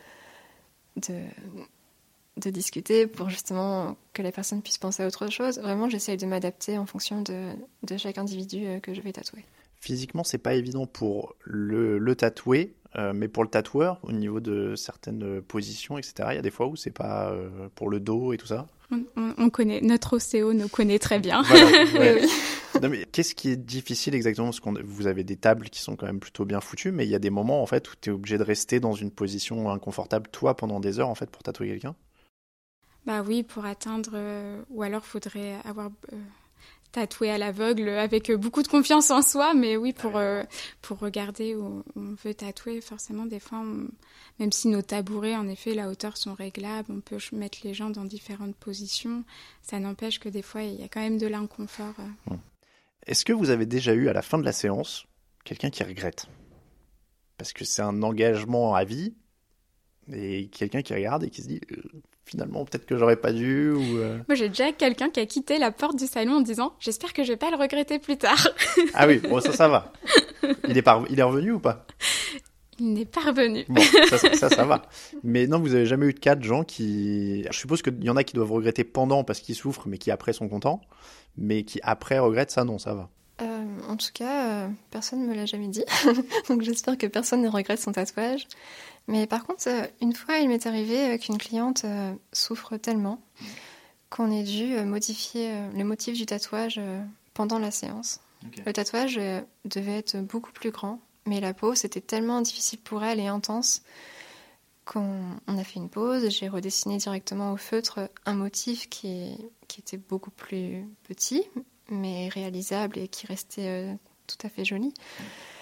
de discuter pour justement que la personne puisse penser à autre chose. Vraiment, j'essaye de m'adapter en fonction de chaque individu que je vais tatouer. Physiquement, c'est pas évident pour le tatouer, mais pour le tatoueur, au niveau de certaines positions, etc., il y a des fois où c'est pas pour le dos et tout ça. On connaît, notre ostéo nous connaît très bien. Voilà, ouais. Oui. Non, mais qu'est-ce qui est difficile exactement? Parce que vous avez des tables qui sont quand même plutôt bien foutues, mais il y a des moments en fait où tu es obligé de rester dans une position inconfortable, toi, pendant des heures, en fait, pour tatouer quelqu'un. Bah oui, pour atteindre, ou alors faudrait avoir tatoué à l'aveugle avec beaucoup de confiance en soi, mais oui, pour regarder où on veut tatouer, forcément, des fois, même si nos tabourets, en effet, la hauteur sont réglables, on peut mettre les gens dans différentes positions, ça n'empêche que des fois, il y a quand même de l'inconfort. Est-ce que vous avez déjà eu, à la fin de la séance, quelqu'un qui regrette? Parce que c'est un engagement à vie, et quelqu'un qui regarde et qui se dit finalement peut-être que j'aurais pas dû ou Moi j'ai déjà quelqu'un qui a quitté la porte du salon en disant j'espère que je vais pas le regretter plus tard. Ah oui, bon ça va. Il est revenu ou pas? Il n'est pas revenu. Bon, ça va. Mais non, vous avez jamais eu de cas de gens qui... Je suppose qu'il y en a qui doivent regretter pendant parce qu'ils souffrent mais qui après sont contents, mais qui après regrettent, ça non, ça va. En tout cas, personne ne me l'a jamais dit, donc j'espère que personne ne regrette son tatouage. Mais par contre, une fois, il m'est arrivé qu'une cliente souffre tellement qu'on ait dû modifier le motif du tatouage pendant la séance. Okay. Le tatouage devait être beaucoup plus grand, mais la peau, c'était tellement difficile pour elle et intense qu'on a fait une pause. J'ai redessiné directement au feutre un motif qui était beaucoup plus petit, mais réalisable et qui restait tout à fait joli.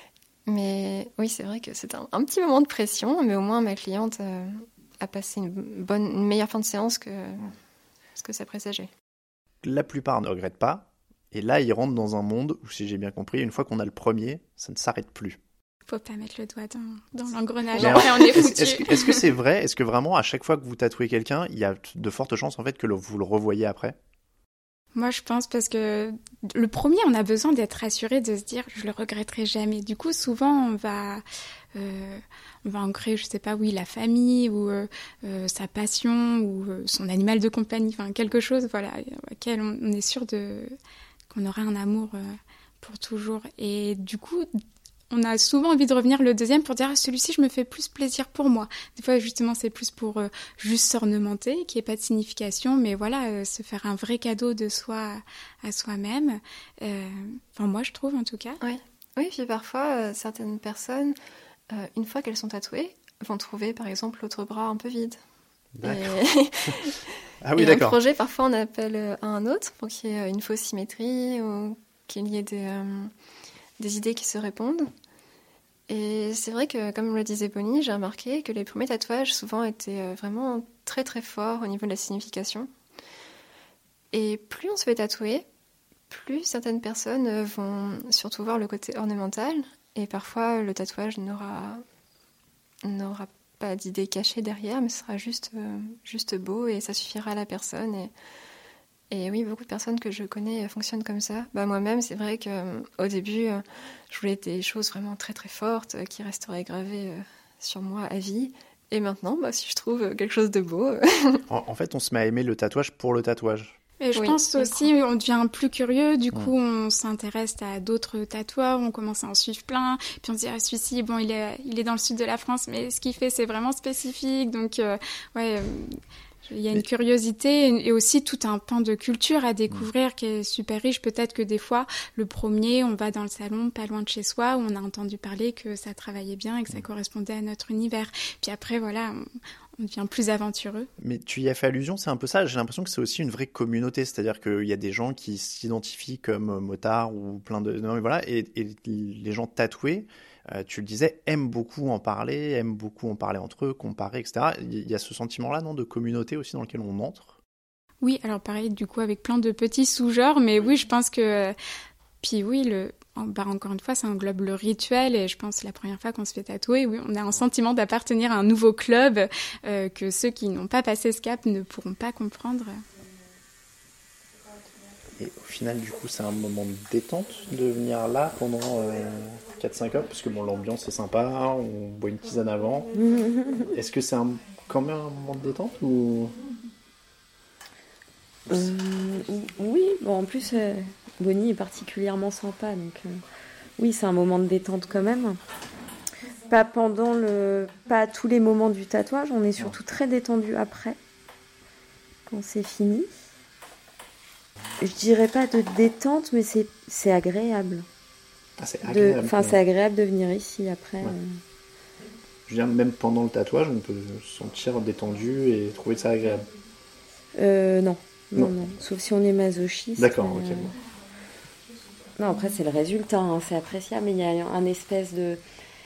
Mais oui, c'est vrai que c'est un petit moment de pression, mais au moins ma cliente a passé une meilleure fin de séance que ce que ça présageait. La plupart ne regrettent pas, et là ils rentrent dans un monde où, si j'ai bien compris, une fois qu'on a le premier, ça ne s'arrête plus. Faut pas mettre le doigt dans l'engrenage, Mais après on est foutu. Est-ce que c'est vrai? Est-ce que vraiment, à chaque fois que vous tatouez quelqu'un, il y a de fortes chances en fait que vous le revoyez après? Moi, je pense parce que le premier, on a besoin d'être rassuré, de se dire je le regretterai jamais. Du coup, souvent, on va ancrer, je sais pas, oui, la famille ou sa passion ou son animal de compagnie, enfin quelque chose, voilà, auquel on est sûr qu'on aura un amour pour toujours. Et du coup, on a souvent envie de revenir le deuxième pour dire celui-ci, je me fais plus plaisir pour moi. Des fois, justement, c'est plus pour juste s'ornementer, qu'il n'y ait pas de signification, mais voilà, se faire un vrai cadeau de soi à soi-même. Enfin, moi, je trouve, en tout cas. Oui, puis parfois, certaines personnes, une fois qu'elles sont tatouées, vont trouver, par exemple, l'autre bras un peu vide. D'accord. Ah oui, et d'accord. un projet, parfois, on appelle un autre pour qu'il y ait une fausse symétrie ou qu'il y ait des idées qui se répondent. Et c'est vrai que, comme le disait Bonnie, j'ai remarqué que les premiers tatouages souvent étaient vraiment très très forts au niveau de la signification. Et plus on se fait tatouer, plus certaines personnes vont surtout voir le côté ornemental. Et parfois, le tatouage n'aura pas d'idée cachée derrière, mais ce sera juste beau et ça suffira à la personne. Et oui, beaucoup de personnes que je connais fonctionnent comme ça. Moi-même, c'est vrai qu'au début, je voulais des choses vraiment très très fortes qui resteraient gravées sur moi à vie. Et maintenant, si je trouve quelque chose de beau... En fait, on se met à aimer le tatouage pour le tatouage. Et je pense aussi, on devient plus curieux, du coup on s'intéresse à d'autres tatoueurs, on commence à en suivre plein, puis on se dit celui-ci, bon il est dans le sud de la France, mais ce qu'il fait c'est vraiment spécifique, donc il y a une curiosité et aussi tout un pan de culture à découvrir qui est super riche. Peut-être que des fois, le premier, on va dans le salon pas loin de chez soi où on a entendu parler que ça travaillait bien et que ça correspondait à notre univers. Puis après, voilà, on devient plus aventureux. Mais tu y as fait allusion, c'est un peu ça. J'ai l'impression que c'est aussi une vraie communauté. C'est-à-dire qu'il y a des gens qui s'identifient comme motards ou plein de... Non, mais voilà, et les gens tatoués, tu le disais, aiment beaucoup en parler entre eux, comparer, etc. Il y a ce sentiment-là, non, de communauté aussi dans lequel on entre. Oui, alors pareil, du coup, avec plein de petits sous-genres, mais oui, je pense que... Puis oui, encore une fois, ça englobe le rituel, et je pense la première fois qu'on se fait tatouer, oui, on a un sentiment d'appartenir à un nouveau club que ceux qui n'ont pas passé ce cap ne pourront pas comprendre. Et au final, du coup, c'est un moment de détente de venir là pendant 4-5 heures, parce que bon, l'ambiance est sympa, on boit une tisane avant. Est-ce que c'est quand même un moment de détente ou... Oui, bon, en plus, Bonnie est particulièrement sympa, donc oui, c'est un moment de détente quand même. Pas pas tous les moments du tatouage, on est surtout très détendu après, quand c'est fini. Je dirais pas de détente, mais c'est agréable. Ah, c'est agréable. C'est agréable de venir ici après. Ouais. Je veux dire, même pendant le tatouage, on peut se sentir détendu et trouver ça agréable. Non. Sauf si on est masochiste. D'accord, ok. Non, après, c'est le résultat, hein, c'est appréciable, mais il y a un espèce de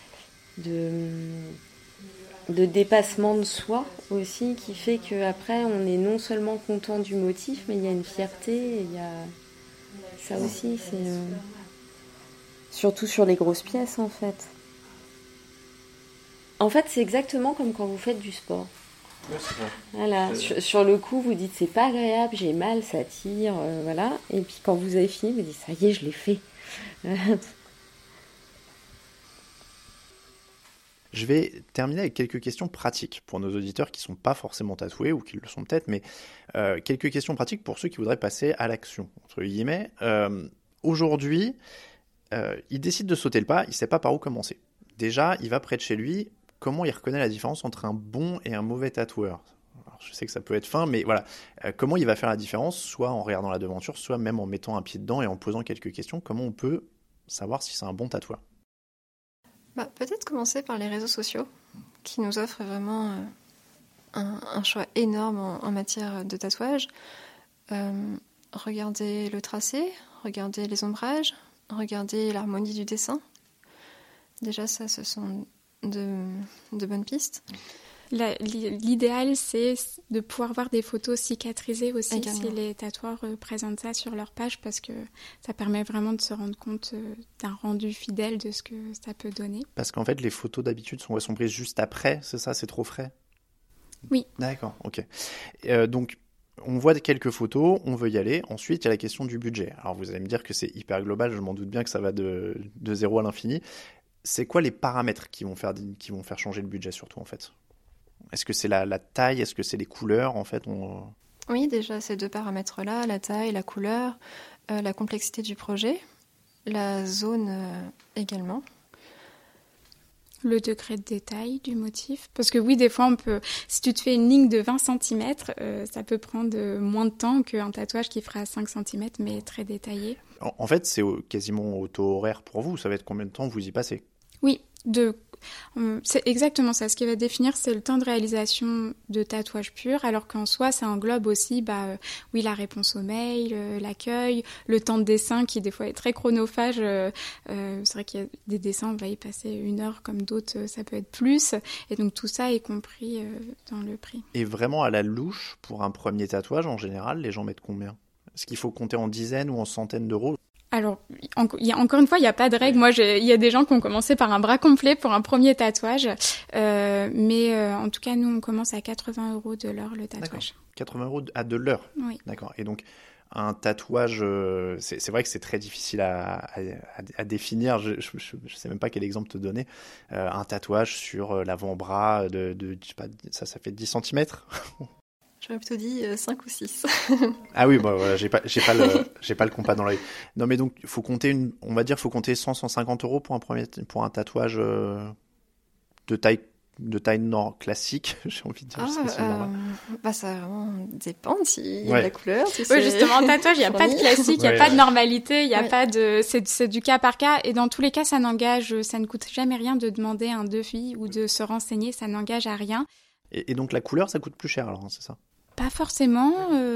dépassement de soi aussi qui fait qu'après, on est non seulement content du motif, mais il y a une fierté, et il y a ça aussi, c'est surtout sur les grosses pièces, en fait. En fait, c'est exactement comme quand vous faites du sport. Ouais, c'est vrai. Voilà, sur le coup, vous dites c'est pas agréable, j'ai mal, ça tire, voilà. Et puis quand vous avez fini, vous dites ça y est, je l'ai fait. Je vais terminer avec quelques questions pratiques pour nos auditeurs qui ne sont pas forcément tatoués ou qui le sont peut-être, mais quelques questions pratiques pour ceux qui voudraient passer à l'action, entre guillemets. Aujourd'hui, il décide de sauter le pas, il ne sait pas par où commencer. Déjà, il va près de chez lui. Comment il reconnaît la différence entre un bon et un mauvais tatoueur ? Alors, je sais que ça peut être fin, mais voilà. Comment il va faire la différence, soit en regardant la devanture, soit même en mettant un pied dedans et en posant quelques questions. Comment on peut savoir si c'est un bon tatoueur ? Peut-être commencer par les réseaux sociaux, qui nous offrent vraiment un choix énorme en matière de tatouage. Regardez le tracé, regardez les ombrages, regardez l'harmonie du dessin. Déjà, ça, ce sont de bonnes pistes. L'idéal, c'est de pouvoir voir des photos cicatrisées aussi, Également. si les tatoueurs présentent ça sur leur page, parce que ça permet vraiment de se rendre compte d'un rendu fidèle de ce que ça peut donner. Parce qu'en fait, les photos d'habitude sont prises juste après, c'est ça? C'est trop frais? Oui. D'accord, ok. Donc, on voit quelques photos, on veut y aller. Ensuite, il y a la question du budget. Alors, vous allez me dire que c'est hyper global, je m'en doute bien que ça va de 0 à l'infini. C'est quoi les paramètres qui vont faire changer le budget surtout, en fait? Est-ce que c'est la taille? Est-ce que c'est les couleurs, en fait? Oui, déjà, ces 2 paramètres-là, la taille, la couleur, la complexité du projet, la zone également. Le degré de détail du motif. Parce que oui, des fois, si tu te fais une ligne de 20 cm, ça peut prendre moins de temps qu'un tatouage qui fera 5 cm, mais très détaillé. En fait, c'est quasiment auto-horaire pour vous. Ça va être combien de temps vous y passez? Oui, c'est exactement ça. Ce qui va définir, c'est le temps de réalisation de tatouage pur, alors qu'en soi, ça englobe aussi oui, la réponse au mail, l'accueil, le temps de dessin qui des fois est très chronophage. C'est vrai qu'il y a des dessins, on va y passer 1 heure, comme d'autres, ça peut être plus. Et donc tout ça est compris dans le prix. Et vraiment à la louche, pour un premier tatouage, en général, les gens mettent combien? Est-ce qu'il faut compter en dizaines ou en centaines d'euros? Alors, encore une fois, il n'y a pas de règle. Moi, il y a des gens qui ont commencé par un bras complet pour un premier tatouage. Mais en tout cas, nous, on commence à 80 € de l'heure le tatouage. D'accord. 80 € de l'heure? Oui. D'accord. Et donc, un tatouage, c'est vrai que c'est très difficile à définir. Je sais même pas quel exemple te donner. Un tatouage sur l'avant-bras je sais pas, ça fait 10 cm? J'aurais plutôt dit 5 ou 6. Ah oui, bah voilà, j'ai pas le compas dans l'œil. Non, mais donc faut compter faut compter 100-150 € pour un tatouage de taille classique, j'ai envie de dire. Je sais pas si c'est normal. Ça vraiment dépend s'il y a Ouais. de la couleur. Si Oui, justement, en tatouage, il n'y a pas de classique, il n'y a Ouais, pas de ouais. normalité, il n'y a Ouais. pas de... C'est du cas par cas. Et dans tous les cas, ça ne coûte jamais rien de demander un devis ou de se renseigner, ça n'engage à rien. Et donc la couleur, ça coûte plus cher alors, hein, c'est ça? Pas forcément.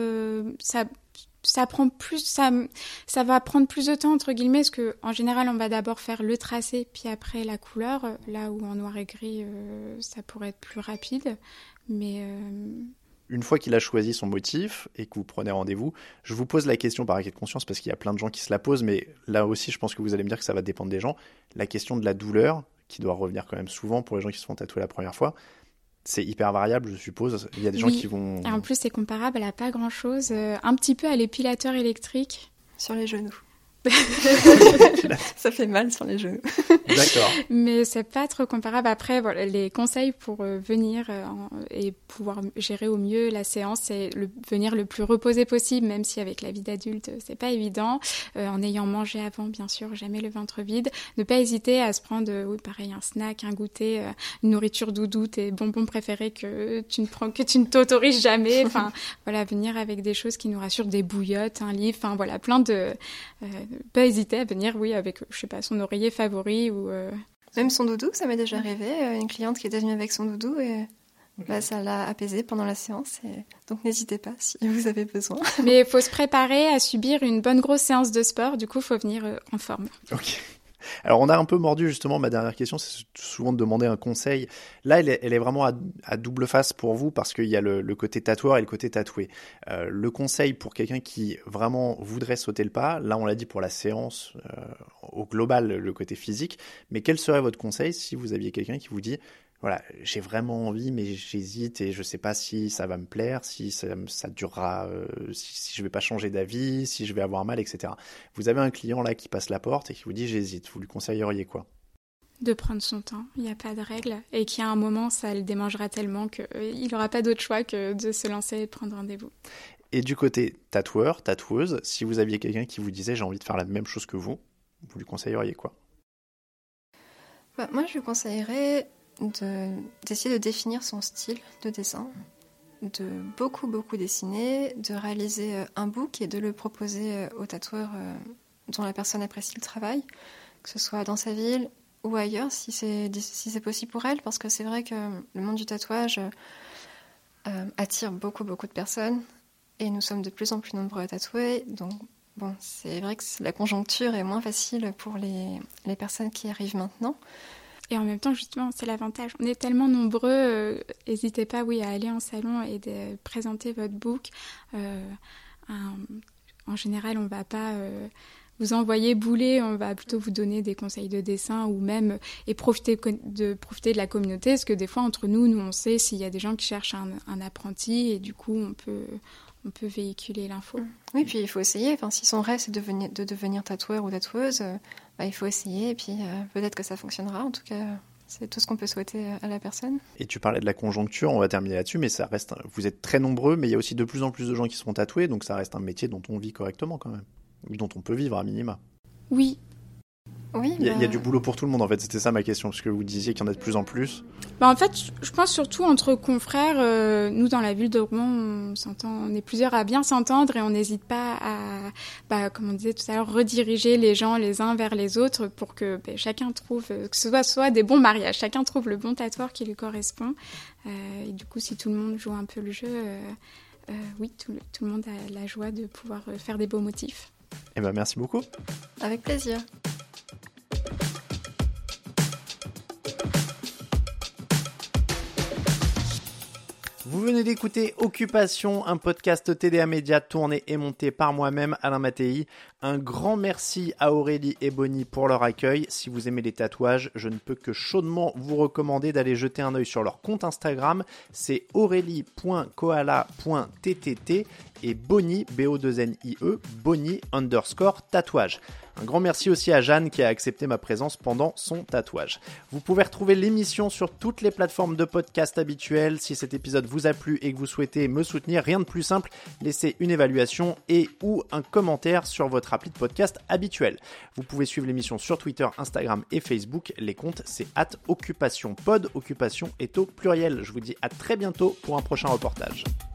Ça prend plus, ça va prendre plus de temps entre guillemets, parce que en général, on va d'abord faire le tracé, puis après la couleur. Là où en noir et gris, ça pourrait être plus rapide, mais. Une fois qu'il a choisi son motif et que vous prenez rendez-vous, je vous pose la question par acquis de conscience parce qu'il y a plein de gens qui se la posent, mais là aussi, je pense que vous allez me dire que ça va dépendre des gens. La question de la douleur, qui doit revenir quand même souvent pour les gens qui se font tatouer la première fois. C'est hyper variable, je suppose. Il y a des gens qui vont... Et en plus, c'est comparable à pas grand-chose. Un petit peu à l'épilateur électrique. Sur les genoux. Ça fait mal sur les genoux. D'accord. Mais c'est pas trop comparable. Après, voilà, les conseils pour venir et pouvoir gérer au mieux la séance, c'est venir le plus reposé possible, même si avec la vie d'adulte, c'est pas évident. En ayant mangé avant, bien sûr, jamais le ventre vide. Ne pas hésiter à se prendre, pareil, un snack, un goûter, une nourriture doudou, tes bonbons préférés que tu ne t'autorises jamais. Enfin, voilà, venir avec des choses qui nous rassurent, des bouillottes, un livre, enfin voilà, plein de... pas hésiter à venir, oui, avec, je sais pas, son oreiller favori ou... Même son doudou, ça m'est déjà arrivé. Une cliente qui était venue avec son doudou et ça l'a apaisée pendant la séance. Donc n'hésitez pas si vous avez besoin. Mais il faut se préparer à subir une bonne grosse séance de sport, du coup, il faut venir en forme. Ok. Alors, on a un peu mordu justement, ma dernière question, c'est souvent de demander un conseil. Là, elle est vraiment à double face pour vous parce qu'il y a le côté tatoueur et le côté tatoué. Le conseil pour quelqu'un qui vraiment voudrait sauter le pas, là, on l'a dit pour la séance, au global, le côté physique, mais quel serait votre conseil si vous aviez quelqu'un qui vous dit voilà, j'ai vraiment envie, mais j'hésite et je sais pas si ça va me plaire, si ça durera, si je vais pas changer d'avis, si je vais avoir mal, etc. Vous avez un client là qui passe la porte et qui vous dit j'hésite, vous lui conseilleriez quoi? De prendre son temps, il n'y a pas de règle, et qu'il y a un moment, ça le démangera tellement qu'il n'aura pas d'autre choix que de se lancer et de prendre rendez-vous. Et du côté tatoueur, tatoueuse, si vous aviez quelqu'un qui vous disait j'ai envie de faire la même chose que vous lui conseilleriez quoi? Moi, je lui conseillerais d'essayer de définir son style de dessin, de beaucoup dessiner, de réaliser un book et de le proposer au tatoueur dont la personne apprécie le travail, que ce soit dans sa ville ou ailleurs si c'est possible pour elle, parce que c'est vrai que le monde du tatouage attire beaucoup de personnes et nous sommes de plus en plus nombreux à tatouer, donc Bon, c'est vrai que la conjoncture est moins facile pour les personnes qui arrivent maintenant. Et en même temps, justement, c'est l'avantage. On est tellement nombreux, n'hésitez pas, à aller en salon et de présenter votre book. En général, on ne va pas vous envoyer bouler, on va plutôt vous donner des conseils de dessin ou même profiter de la communauté, parce que des fois, entre nous, on sait s'il y a des gens qui cherchent un apprenti et du coup, on peut véhiculer l'info. Oui, puis il faut essayer. Enfin, si son rêve, c'est de devenir tatoueur ou tatoueuse, il faut essayer et puis peut-être que ça fonctionnera. En tout cas, c'est tout ce qu'on peut souhaiter à la personne. Et tu parlais de la conjoncture, on va terminer là-dessus, mais ça reste, vous êtes très nombreux, mais il y a aussi de plus en plus de gens qui seront tatoués, donc ça reste un métier dont on vit correctement quand même, ou dont on peut vivre à minima. Oui. Oui, il y a du boulot pour tout le monde en fait, c'était ça ma question, parce que vous disiez qu'il y en a de plus en plus. En fait, je pense surtout entre confrères, nous dans la ville de Rouen, on est plusieurs à bien s'entendre et on n'hésite pas à, comme on disait tout à l'heure, rediriger les gens les uns vers les autres pour que chacun trouve, que ce soit des bons mariages, chacun trouve le bon tatoueur qui lui correspond. Et du coup, si tout le monde joue un peu le jeu, oui, tout le monde a la joie de pouvoir faire des beaux motifs. Eh ben, merci beaucoup. Avec plaisir. Vous venez d'écouter Occupation, un podcast TDA Média tourné et monté par moi-même, Alain Mattei. Un grand merci à Aurélie et Bonnie pour leur accueil. Si vous aimez les tatouages, je ne peux que chaudement vous recommander d'aller jeter un œil sur leur compte Instagram. C'est aurélie.koala.ttt et Bonnie, B-O-2-N-I-E, Bonnie_tatouage. Un grand merci aussi à Jeanne qui a accepté ma présence pendant son tatouage. Vous pouvez retrouver l'émission sur toutes les plateformes de podcast habituelles. Si cet épisode vous a plu et que vous souhaitez me soutenir, rien de plus simple, laissez une évaluation et ou un commentaire sur votre appli de podcast habituel. Vous pouvez suivre l'émission sur Twitter, Instagram et Facebook. Les comptes, c'est @occupationpod. Occupation est au pluriel. Je vous dis à très bientôt pour un prochain reportage.